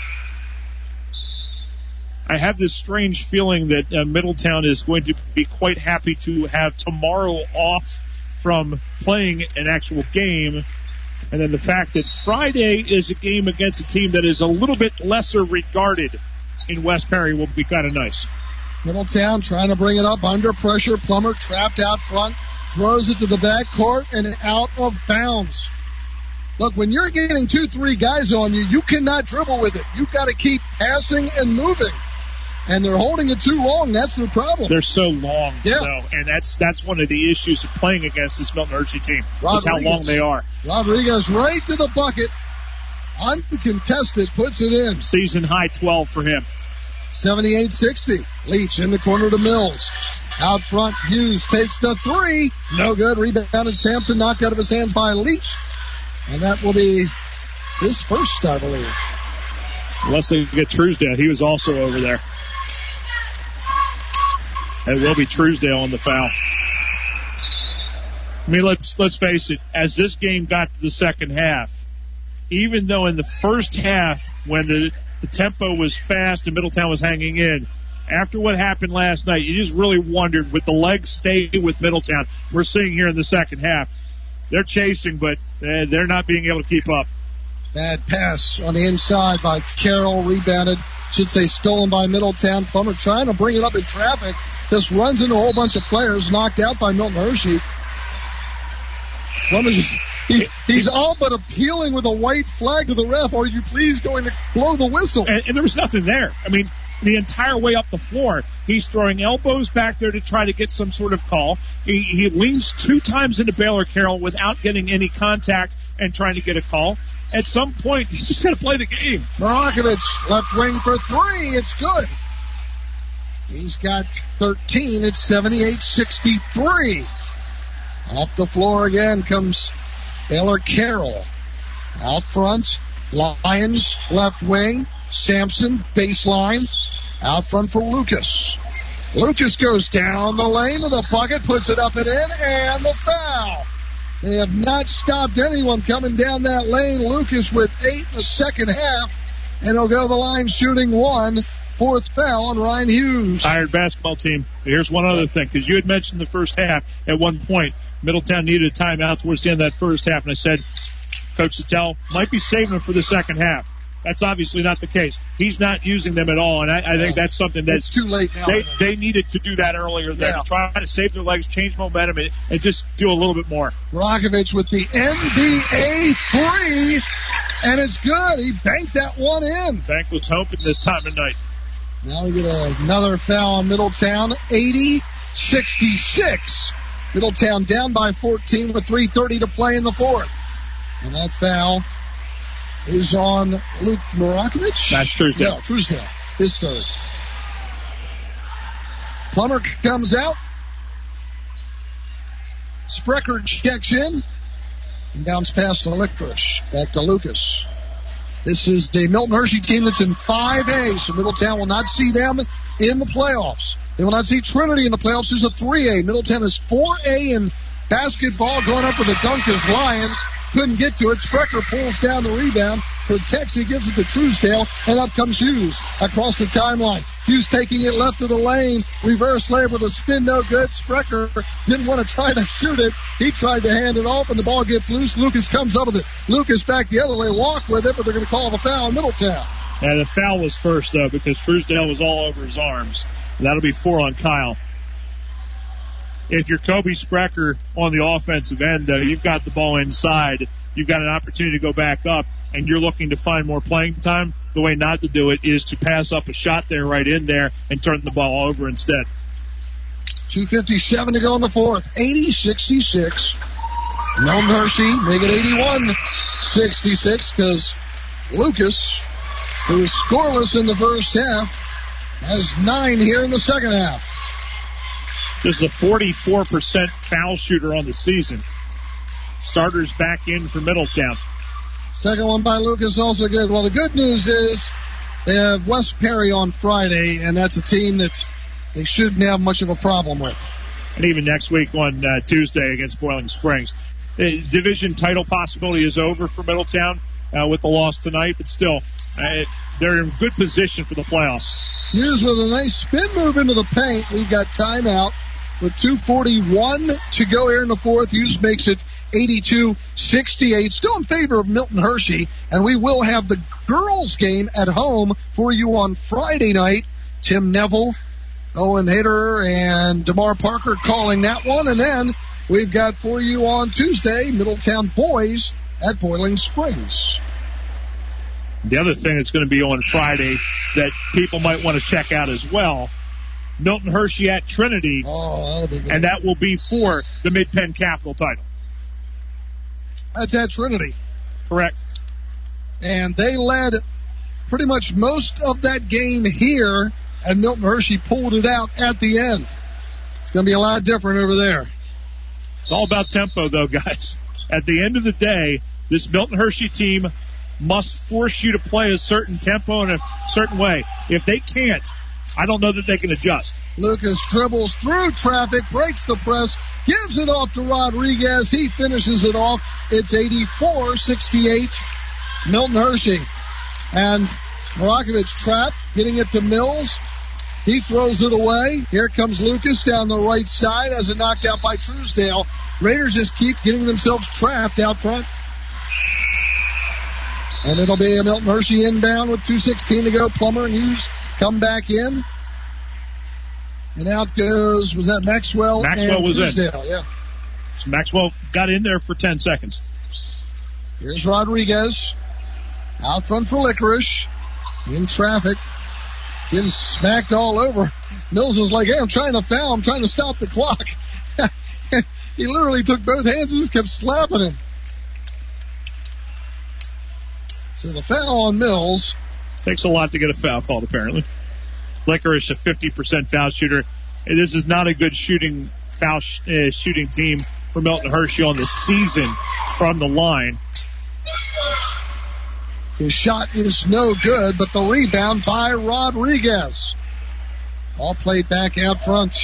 I have this strange feeling that uh, Middletown is going to be quite happy to have tomorrow off from playing an actual game. And then the fact that Friday is a game against a team that is a little bit lesser regarded in West Perry will be kind of nice. Middletown trying to bring it up under pressure. Plummer trapped out front, throws it to the back court and out of bounds. Look, when you're getting two, three guys on you, you cannot dribble with it. You've got to keep passing and moving. And they're holding it too long. That's the problem. They're so long, yeah. though, and that's that's one of the issues of playing against this Milton Hershey team. Is how long they are. Rodriguez right to the bucket, uncontested, puts it in. Season high twelve for him. seventy-eight sixty. Leach in the corner to Mills. Out front, Hughes takes the three. No good. Rebounded Sampson, knocked out of his hands by Leach, and that will be his first, I believe. Unless they get Truesdale, he was also over there. It will be Truesdale on the foul. I mean, let's let's face it. As this game got to the second half, even though in the first half, when the, the tempo was fast and Middletown was hanging in, after what happened last night, you just really wondered, would the legs stay with Middletown? We're seeing here in the second half, they're chasing, but they're not being able to keep up. Bad pass on the inside by Carroll, rebounded. Should say stolen by Middletown. Plummer trying to bring it up in traffic. Just runs into a whole bunch of players, knocked out by Milton Hershey. Plummer just, he's, he's all but appealing with a white flag to the ref. Are you please going to blow the whistle? And, and there was nothing there. I mean, the entire way up the floor, he's throwing elbows back there to try to get some sort of call. He, he leans two times into Baylor-Carroll without getting any contact and trying to get a call. At some point, he's just got to play the game. Marakovic, left wing for three. It's good. He's got thirteen. It's seventy-eight sixty-three. Off the floor again comes Baylor-Carroll. Out front, Lyons, left wing. Sampson, baseline. Out front for Lucas. Lucas goes down the lane to the bucket, puts it up and in, and the foul. They have not stopped anyone coming down that lane. Lucas with eight in the second half, and he'll go to the line shooting one fourth foul on Ryan Hughes. Tired basketball team. Here's one other thing, because you had mentioned the first half at one point. Middletown needed a timeout towards the end of that first half, and I said, Coach Sattel might be saving them for the second half. That's obviously not the case. He's not using them at all, and I, I think that's something that's it's too late now. They, they needed to do that earlier there, Yeah. to try to save their legs, change momentum, and, and just do a little bit more. Rakovich with the N B A three, and it's good. He banked that one in. Bank was hoping this time of night. Now we get another foul on Middletown, eighty sixty-six. Middletown down by fourteen with three thirty to play in the fourth. And that foul is on Luke Marakovich. That's Truesdale. No, Truesdale. His third. Plummer comes out. Sprecher checks in. And bounce pass to Licorice. Back to Lucas. This is the Milton Hershey team that's in five A, so Middletown will not see them in the playoffs. They will not see Trinity in the playoffs, who's a three A. Middletown is four A in basketball, going up with the Duncas Lions. Couldn't get to it. Sprecher pulls down the rebound. Protects it, gives it to Truesdale, and up comes Hughes across the timeline. Hughes taking it left of the lane. Reverse layup with a spin, no good. Sprecher didn't want to try to shoot it. He tried to hand it off, and the ball gets loose. Lucas comes up with it. Lucas back the other way, walk with it, but they're going to call the foul in Middletown. And the foul was first, though, because Truesdale was all over his arms. And that'll be four on Kyle. If you're Kobe Sprecher on the offensive end, though, you've got the ball inside. You've got an opportunity to go back up, and you're looking to find more playing time. The way not to do it is to pass up a shot there right in there and turn the ball over instead. two fifty-seven to go in the fourth. eighty sixty-six. Milton Hershey make it eighty-one sixty-six because Lucas, who was scoreless in the first half, has nine here in the second half. This is a forty-four percent foul shooter on the season. Starters back in for Middletown. Second one by Lucas, also good. Well, the good news is they have West Perry on Friday, and that's a team that they shouldn't have much of a problem with. And even next week on uh, Tuesday against Boiling Springs. The division title possibility is over for Middletown uh, with the loss tonight, but still, uh, they're in good position for the playoffs. Hughes with a nice spin move into the paint. We've got timeout with two forty-one to go here in the fourth. Hughes makes it eighty-two sixty-eight. Still in favor of Milton Hershey, and we will have the girls game at home for you on Friday night. Tim Neville, Owen Hader, and DeMar Parker calling that one. And then we've got for you on Tuesday, Middletown boys at Boiling Springs. The other thing that's going to be on Friday that people might want to check out as well, Milton Hershey at Trinity, oh, that'll be good. And that will be for the Mid-Penn Capital title. That's at Trinity. Correct. And they led pretty much most of that game here, and Milton Hershey pulled it out at the end. It's going to be a lot different over there. It's all about tempo, though, guys. At the end of the day, this Milton Hershey team must force you to play a certain tempo in a certain way. If they can't, I don't know that they can adjust. Lucas dribbles through traffic, breaks the press, gives it off to Rodriguez. He finishes it off. It's eighty-four sixty-eight, Milton Hershey. And Marakovich trapped, getting it to Mills. He throws it away. Here comes Lucas down the right side as a knocked out by Truesdale. Raiders just keep getting themselves trapped out front. And it'll be a Milton Hershey inbound with two sixteen to go. Plummer and Hughes come back in. And out goes, was that Maxwell? Maxwell and was Truesdale, in. Yeah. So Maxwell got in there for ten seconds. Here's Rodriguez. Out front for Licorice. In traffic. Getting smacked all over. Mills is like, hey, I'm trying to foul. I'm trying to stop the clock. He literally took both hands and just kept slapping him. So the foul on Mills. Takes a lot to get a foul called, apparently. Licorice, a fifty percent foul shooter. And this is not a good shooting foul sh- uh, shooting team for Milton Hershey on the season from the line. His shot is no good, but the rebound by Rodriguez. All played back out front.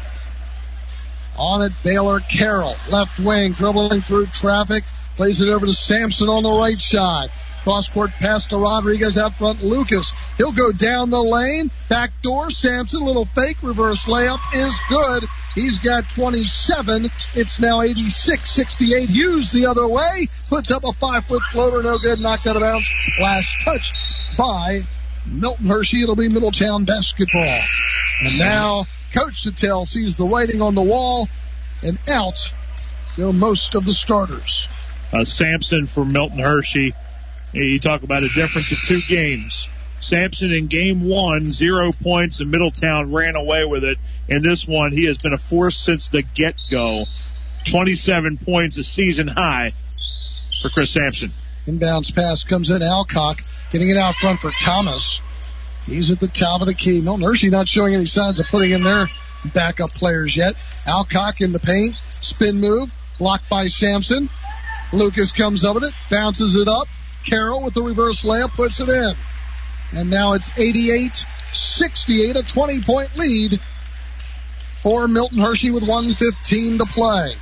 On it, Baylor Carroll, left wing, dribbling through traffic, plays it over to Sampson on the right side. Cross-court pass to Rodriguez out front. Lucas. He'll go down the lane. Backdoor. Sampson. Little fake. Reverse layup is good. He's got twenty-seven. It's now eighty-six sixty-eight. Hughes the other way. Puts up a five-foot floater. No good. Knocked out of bounds. Last touch by Milton Hershey. It'll be Middletown basketball. And now Coach Sattel sees the writing on the wall, and out go most of the starters. Uh, Sampson for Milton Hershey. You talk about a difference in two games. Sampson in game one, zero points, and Middletown ran away with it. In this one, he has been a force since the get-go. twenty-seven points, a season high for Chris Sampson. Inbounds pass comes in. Alcock getting it out front for Thomas. He's at the top of the key. Milton Hershey not showing any signs of putting in their backup players yet. Alcock in the paint. Spin move. Blocked by Sampson. Lucas comes up with it. Bounces it up. Carroll with the reverse layup puts it in. And now it's eighty-eight sixty-eight, a twenty-point lead for Milton Hershey with one fifteen to play.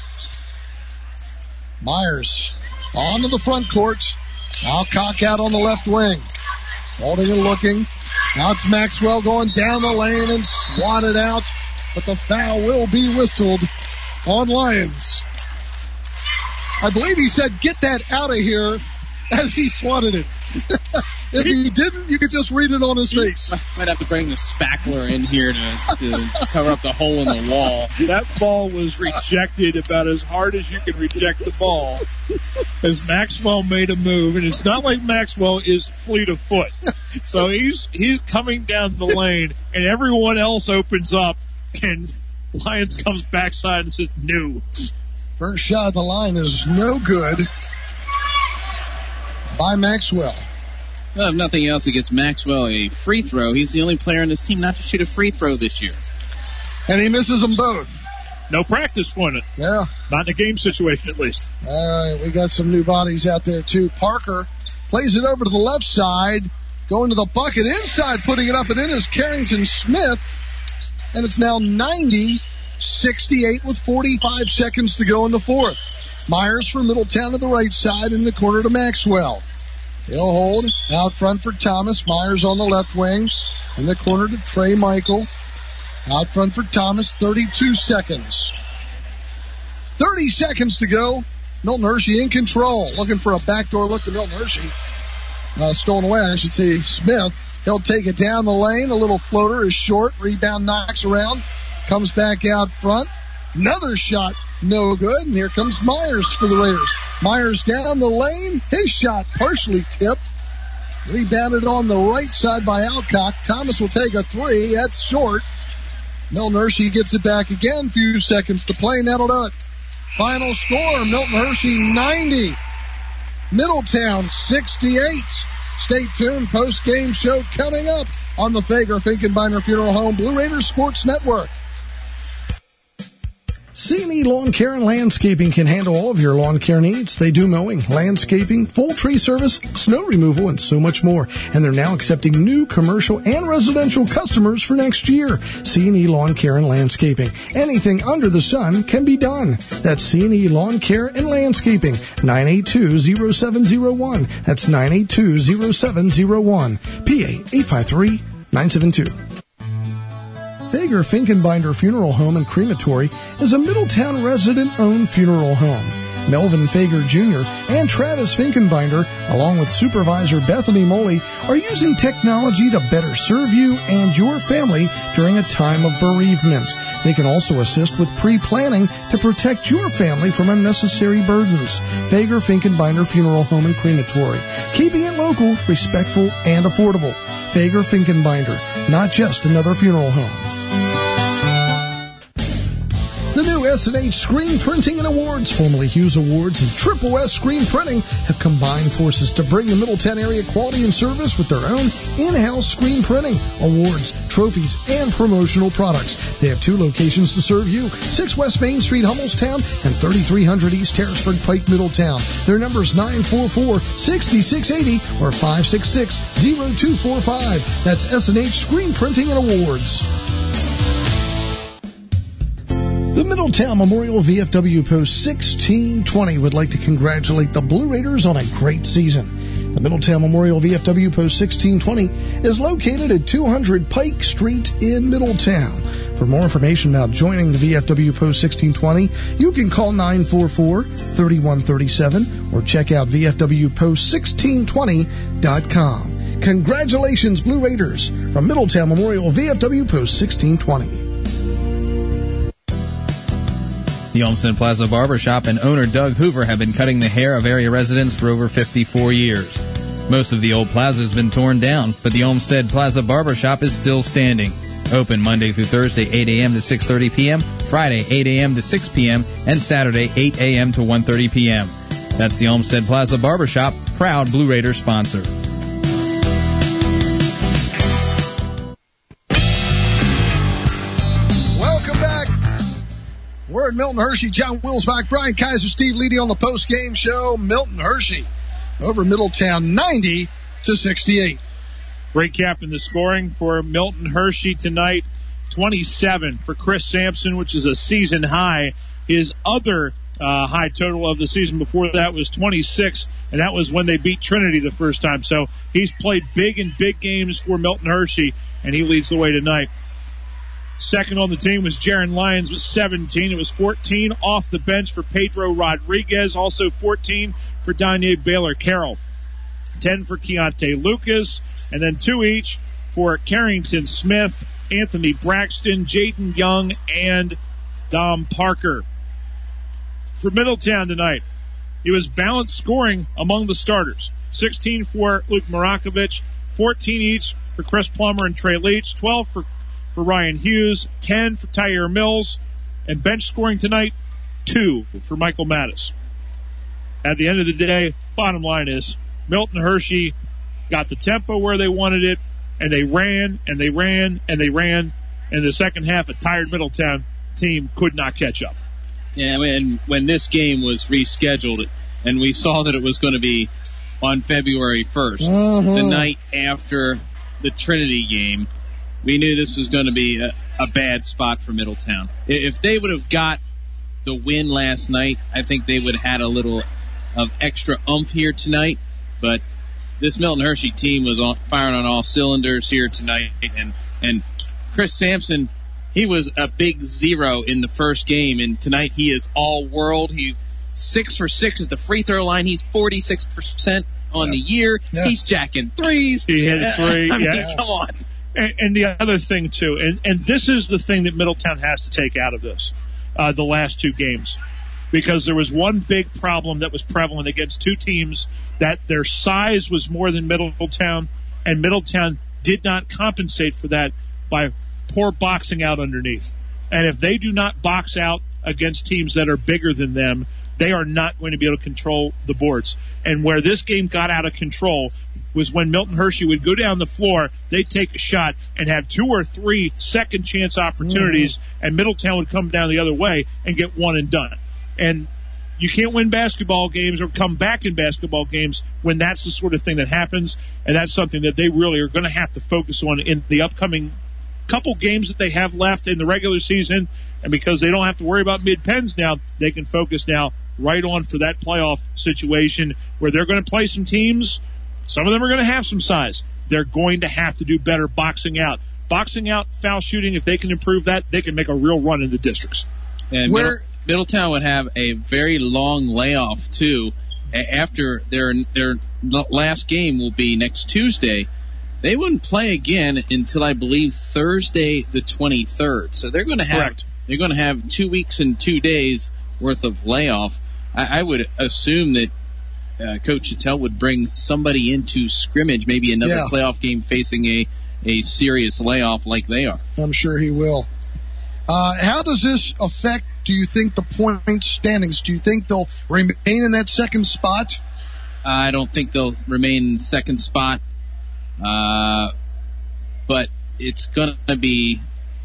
Myers onto the front court. Alcock out on the left wing. Holding and looking. Now it's Maxwell going down the lane and swatted out. But the foul will be whistled on Lyons. I believe he said, get that out of here, as he swatted it. If he didn't, you could just read it on his face. Might have to bring the spackler in here to, to cover up the hole in the wall. That ball was rejected about as hard as you can reject the ball, as Maxwell made a move, and it's not like Maxwell is fleet of foot. So he's he's coming down the lane, and everyone else opens up, and Lyons comes backside and says, no. First shot at the line is no good by Maxwell. Well, if nothing else, it gets Maxwell a free throw. He's the only player on this team not to shoot a free throw this year. And he misses them both. No practice for it. Yeah. Not in a game situation, at least. All right, we got some new bodies out there, too. Parker plays it over to the left side, going to the bucket inside, putting it up and in is Carrington Smith. And it's now ninety sixty-eight with forty-five seconds to go in the fourth. Myers for Middletown to the right side in the corner to Maxwell. He'll hold out front for Thomas. Myers on the left wing in the corner to Trey Michael. Out front for Thomas, thirty-two seconds. thirty seconds to go. Milton Hershey in control. Looking for a backdoor look to Milton Hershey. Uh, stolen away, I should say, Smith. He'll take it down the lane. A little floater is short. Rebound knocks around. Comes back out front. Another shot, no good. And here comes Myers for the Raiders. Myers down the lane. His shot partially tipped. Rebounded on the right side by Alcock. Thomas will take a three. That's short. Milton Hershey gets it back again. Few seconds to play, and that'll do it. Final score, Milton Hershey ninety. Middletown sixty-eight. Stay tuned. Post-game show coming up on the Fager Finkenbeiner Funeral Home Blue Raiders Sports Network. C and E Lawn Care and Landscaping can handle all of your lawn care needs. They do mowing, landscaping, full tree service, snow removal, and so much more. And they're now accepting new commercial and residential customers for next year. C and E Lawn Care and Landscaping. Anything under the sun can be done. That's C and E Lawn Care and Landscaping. nine eight two, zero seven zero one. That's nine eight two, zero seven zero one. P A eight five three, nine seven two. Fager Finkenbinder Funeral Home and Crematory is a Middletown resident-owned funeral home. Melvin Fager Junior and Travis Finkenbinder, along with supervisor Bethany Moley, are using technology to better serve you and your family during a time of bereavement. They can also assist with pre-planning to protect your family from unnecessary burdens. Fager Finkenbinder Funeral Home and Crematory, keeping it local, respectful, and affordable. Fager Finkenbinder, not just another funeral home. The new S and H Screen Printing and Awards, formerly Hughes Awards and Triple S Screen Printing, have combined forces to bring the Middletown area quality and service with their own in-house screen printing, awards, trophies, and promotional products. They have two locations to serve you, six West Main Street, Hummelstown, and thirty-three hundred East Harrisburg Pike, Middletown. Their number is nine four four, six six eight zero or five six six, zero two four five. That's S and H Screen Printing and Awards. The Middletown Memorial V F W Post sixteen twenty would like to congratulate the Blue Raiders on a great season. The Middletown Memorial V F W Post sixteen twenty is located at two hundred Pike Street in Middletown. For more information about joining the V F W Post sixteen twenty, you can call nine four four, three one three seven or check out V F W post sixteen twenty dot com. Congratulations, Blue Raiders, from Middletown Memorial V F W Post sixteen twenty. The Olmsted Plaza Barbershop and owner Doug Hoover have been cutting the hair of area residents for over fifty-four years. Most of the old plaza has been torn down, but the Olmsted Plaza Barbershop is still standing. Open Monday through Thursday, eight a.m. to six thirty p.m., Friday, eight a.m. to six p.m., and Saturday, eight a.m. to one thirty p.m. That's the Olmsted Plaza Barbershop, proud Blue Raiders sponsor. We're at Milton Hershey. John Wilsbach, Brian Kaiser, Steve Leedy on the post-game show. Milton Hershey over Middletown ninety to sixty-eight. Great cap in the scoring for Milton Hershey tonight. twenty-seven for Chris Sampson, which is a season high. His other uh, high total of the season before that was twenty-six, and that was when they beat Trinity the first time. So he's played big in big games for Milton Hershey, and he leads the way tonight. Second on the team was Jaron Lyons with seventeen. It was fourteen off the bench for Pedro Rodriguez. Also fourteen for Danye Baylor-Carroll. ten for Keontae Lucas. And then two each for Carrington Smith, Anthony Braxton, Jaden Young, and Dom Parker. For Middletown tonight, it was balanced scoring among the starters. sixteen for Luke Marakovich, fourteen each for Chris Plummer and Trey Leach, twelve for for Ryan Hughes, ten for Tyre Mills, and bench scoring tonight, two for Michael Mattis. At the end of the day, bottom line is Milton Hershey got the tempo where they wanted it, and they ran, and they ran, and they ran, and the second half, a tired Middletown team could not catch up. Yeah, and when this game was rescheduled, and we saw that it was going to be on February first, mm-hmm. the night after the Trinity game, we knew this was going to be a, a bad spot for Middletown. If they would have got the win last night, I think they would have had a little of extra oomph here tonight. But this Milton Hershey team was on, firing on all cylinders here tonight. And, and Chris Sampson, he was a big zero in the first game. And tonight he is all world. He's six for six at the free throw line. He's forty-six percent on yeah. the year. Yeah. He's jacking threes. He hit a three. I mean, yeah. come on. And, and the other thing, too, and, and this is the thing that Middletown has to take out of this, uh, the last two games. Because there was one big problem that was prevalent against two teams, that their size was more than Middletown, and Middletown did not compensate for that by poor boxing out underneath. And if they do not box out against teams that are bigger than them, they are not going to be able to control the boards. And where this game got out of control was when Milton Hershey would go down the floor, they'd take a shot and have two or three second chance opportunities, mm-hmm. and Middletown would come down the other way and get one and done. And you can't win basketball games or come back in basketball games when that's the sort of thing that happens, and that's something that they really are going to have to focus on in the upcoming couple games that they have left in the regular season. And because they don't have to worry about mid-pens now, they can focus now right on for that playoff situation where they're going to play some teams. Some of them are going to have some size. They're going to have to do better boxing out. Boxing out, foul shooting, if they can improve that, they can make a real run in the districts. And Where Middle, Middletown would have a very long layoff, too. After their their last game will be next Tuesday, they wouldn't play again until, I believe, Thursday the twenty-third. So they're going to have Correct. they're going to have two weeks and two days worth of layoff. I, I would assume that Uh, Coach Chattel would bring somebody into scrimmage, maybe another yeah. playoff game facing a, a serious layoff like they are. I'm sure he will. Uh, how does this affect, do you think, the point standings? Do you think they'll remain in that second spot? I don't think they'll remain in second spot, uh, but it's going to be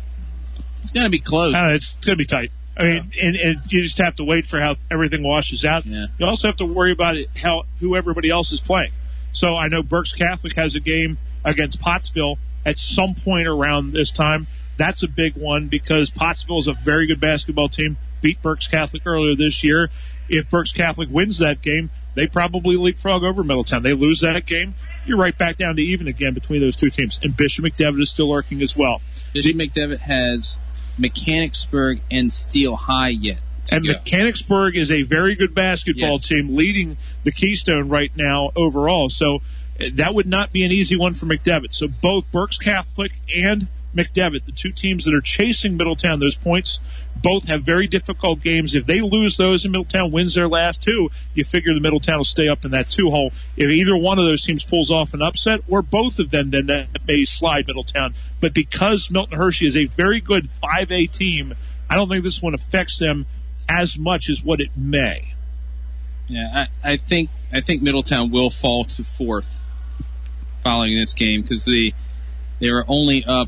it's going to be close. Uh, it's going to be tight. I mean, and, and you just have to wait for how everything washes out. Yeah. You also have to worry about it, how who everybody else is playing. So I know Berks Catholic has a game against Pottsville at some point around this time. That's a big one because Pottsville is a very good basketball team, beat Berks Catholic earlier this year. If Berks Catholic wins that game, they probably leapfrog over Middletown. They lose that game, you're right back down to even again between those two teams. And Bishop McDevitt is still lurking as well. Bishop the, McDevitt has Mechanicsburg and Steel High yet. And go. Mechanicsburg is a very good basketball yes. team, leading the Keystone right now overall. So that would not be an easy one for McDevitt. So both Berks Catholic and McDevitt, the two teams that are chasing Middletown those points, both have very difficult games. If they lose those and Middletown wins their last two, you figure the Middletown will stay up in that two hole. If either one of those teams pulls off an upset, or both of them, then that may slide Middletown. But because Milton Hershey is a very good five A team, I don't think this one affects them as much as what it may. Yeah, I, I think I think Middletown will fall to fourth following this game because they they were only up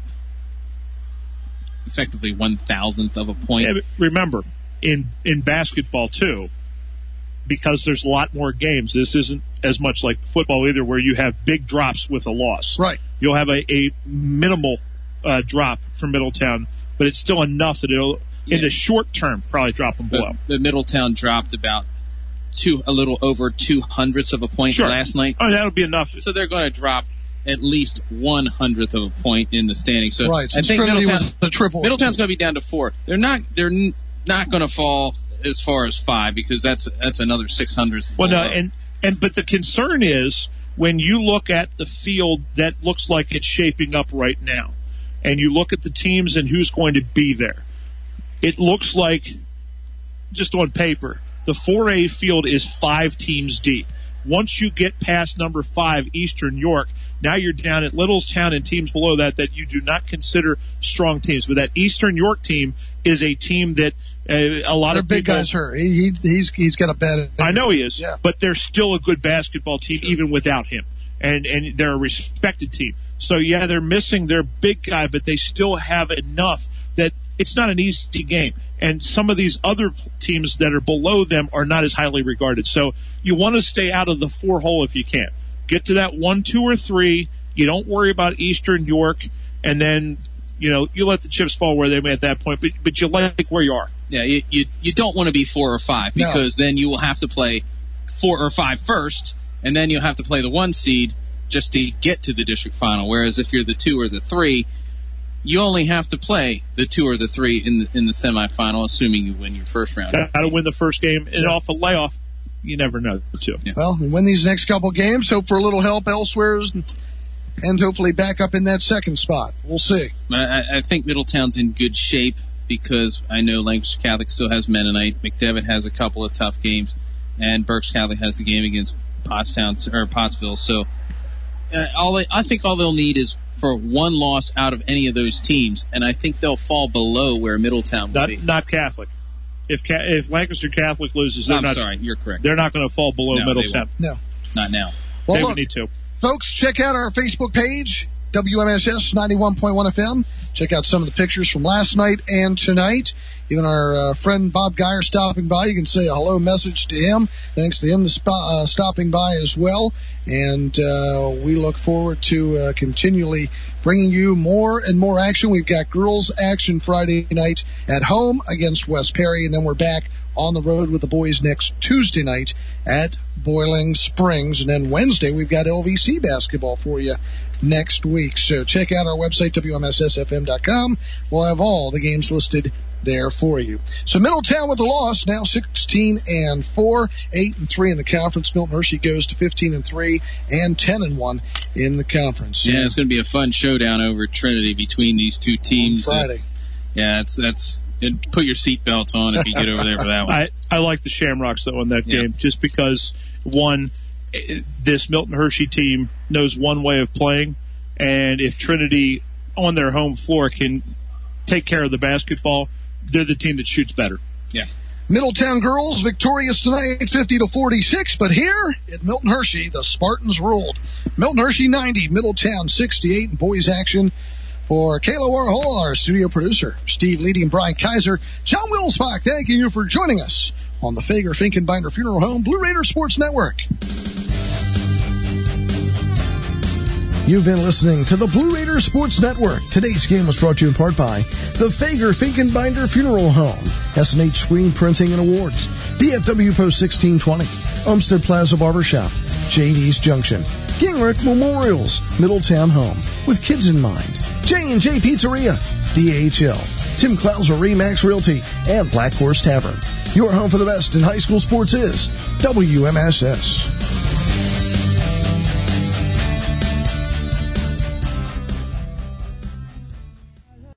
effectively one thousandth of a point. Yeah, remember, in in basketball too, because there's a lot more games. This isn't as much like football either, where you have big drops with a loss. Right. You'll have a, a minimal uh, drop for Middletown, but it's still enough that it'll, yeah. in the short term, probably drop them below. The, the Middletown dropped about two, a little over two hundredths of a point sure. last night. Oh, that'll be enough. So they're going to drop at least one hundredth of a point in the standing. So right. I think Trinity Middletown, was the triple. Middletown's going to be down to four. They're not. They're n- not going to fall as far as five because that's that's another six hundredths. Well, no, and and but the concern is when you look at the field that looks like it's shaping up right now, and you look at the teams and who's going to be there. It looks like, just on paper, the four A field is five teams deep. Once you get past number five, Eastern York, now you're down at Littlestown and teams below that that you do not consider strong teams. But that Eastern York team is a team that uh, a lot Their of big people, guys hurt. He, he he's he's got a bad. I know he is, yeah. But they're still a good basketball team even without him, and and they're a respected team. So yeah, they're missing their big guy, but they still have enough that it's not an easy game. And some of these other teams that are below them are not as highly regarded. So you want to stay out of the four hole if you can. Get to that one, two, or three. You don't worry about Eastern York, and then you know you let the chips fall where they may at that point. But but you like where you are. Yeah, you you, you don't want to be four or five because no. then you will have to play four or five first, and then you'll have to play the one seed just to get to the district final. Whereas if you're the two or the three, you only have to play the two or the three in the, in the semifinal, assuming you win your first round. Got to win the first game, and yeah. off a layoff, you never know, too. Yeah. Well, we win these next couple games, hope for a little help elsewhere, and hopefully back up in that second spot. We'll see. I, I think Middletown's in good shape because I know Lancaster Catholic still has Mennonite. McDevitt has a couple of tough games, and Berks Catholic has the game against Pottstown or Pottsville. So uh, all they, I think all they'll need is for one loss out of any of those teams, and I think they'll fall below where Middletown will not, be. Not Catholic. If if Lancaster Catholic loses, they're I'm not, sorry, you're correct. They're not going to fall below no, Middletown. No, not now. Well, they look, would need to. Folks, check out our Facebook page, W M S S ninety-one point one F M. Check out some of the pictures from last night and tonight. Even our uh, friend Bob Geyer stopping by. You can say a hello message to him. Thanks to him sp- uh, stopping by as well. And uh, we look forward to uh, continually bringing you more and more action. We've got girls action Friday night at home against West Perry, and then we're back on the road with the boys next Tuesday night at Boiling Springs. And then Wednesday, we've got L V C basketball for you next week. So check out our website, W M S S F M dot com. We'll have all the games listed there for you. So Middletown with the loss, now sixteen and four, eight and three in the conference. Milton Hershey goes to fifteen and three and ten and one in the conference. Yeah, it's going to be a fun showdown over Trinity between these two teams. On Friday. Uh, yeah, that's that's. Put your seatbelts on if you get over there for that one. I, I like the Shamrocks, though, in that yeah. game, just because, one, this Milton Hershey team knows one way of playing, and if Trinity on their home floor can take care of the basketball, they're the team that shoots better. Yeah. Middletown girls victorious tonight, fifty to forty-six, but here at Milton Hershey, the Spartans ruled. Milton Hershey ninety, Middletown sixty-eight, and boys action. For Kayla Warhol, our studio producer, Steve Leedy and Brian Kaiser, John Wilsbach, thanking you for joining us on the Fager Finkenbinder Funeral Home Blue Raider Sports Network. You've been listening to the Blue Raiders Sports Network. Today's game was brought to you in part by the Fager Finkenbinder Funeral Home, S and H Screen Printing and Awards, B F W Post sixteen twenty, Olmsted Plaza Barbershop, J D's Junction, Gingrich Memorials, Middletown Home, with kids in mind, J and J Pizzeria, D H L, Tim Klauser Remax Realty, and Black Horse Tavern. Your home for the best in high school sports is W M S S.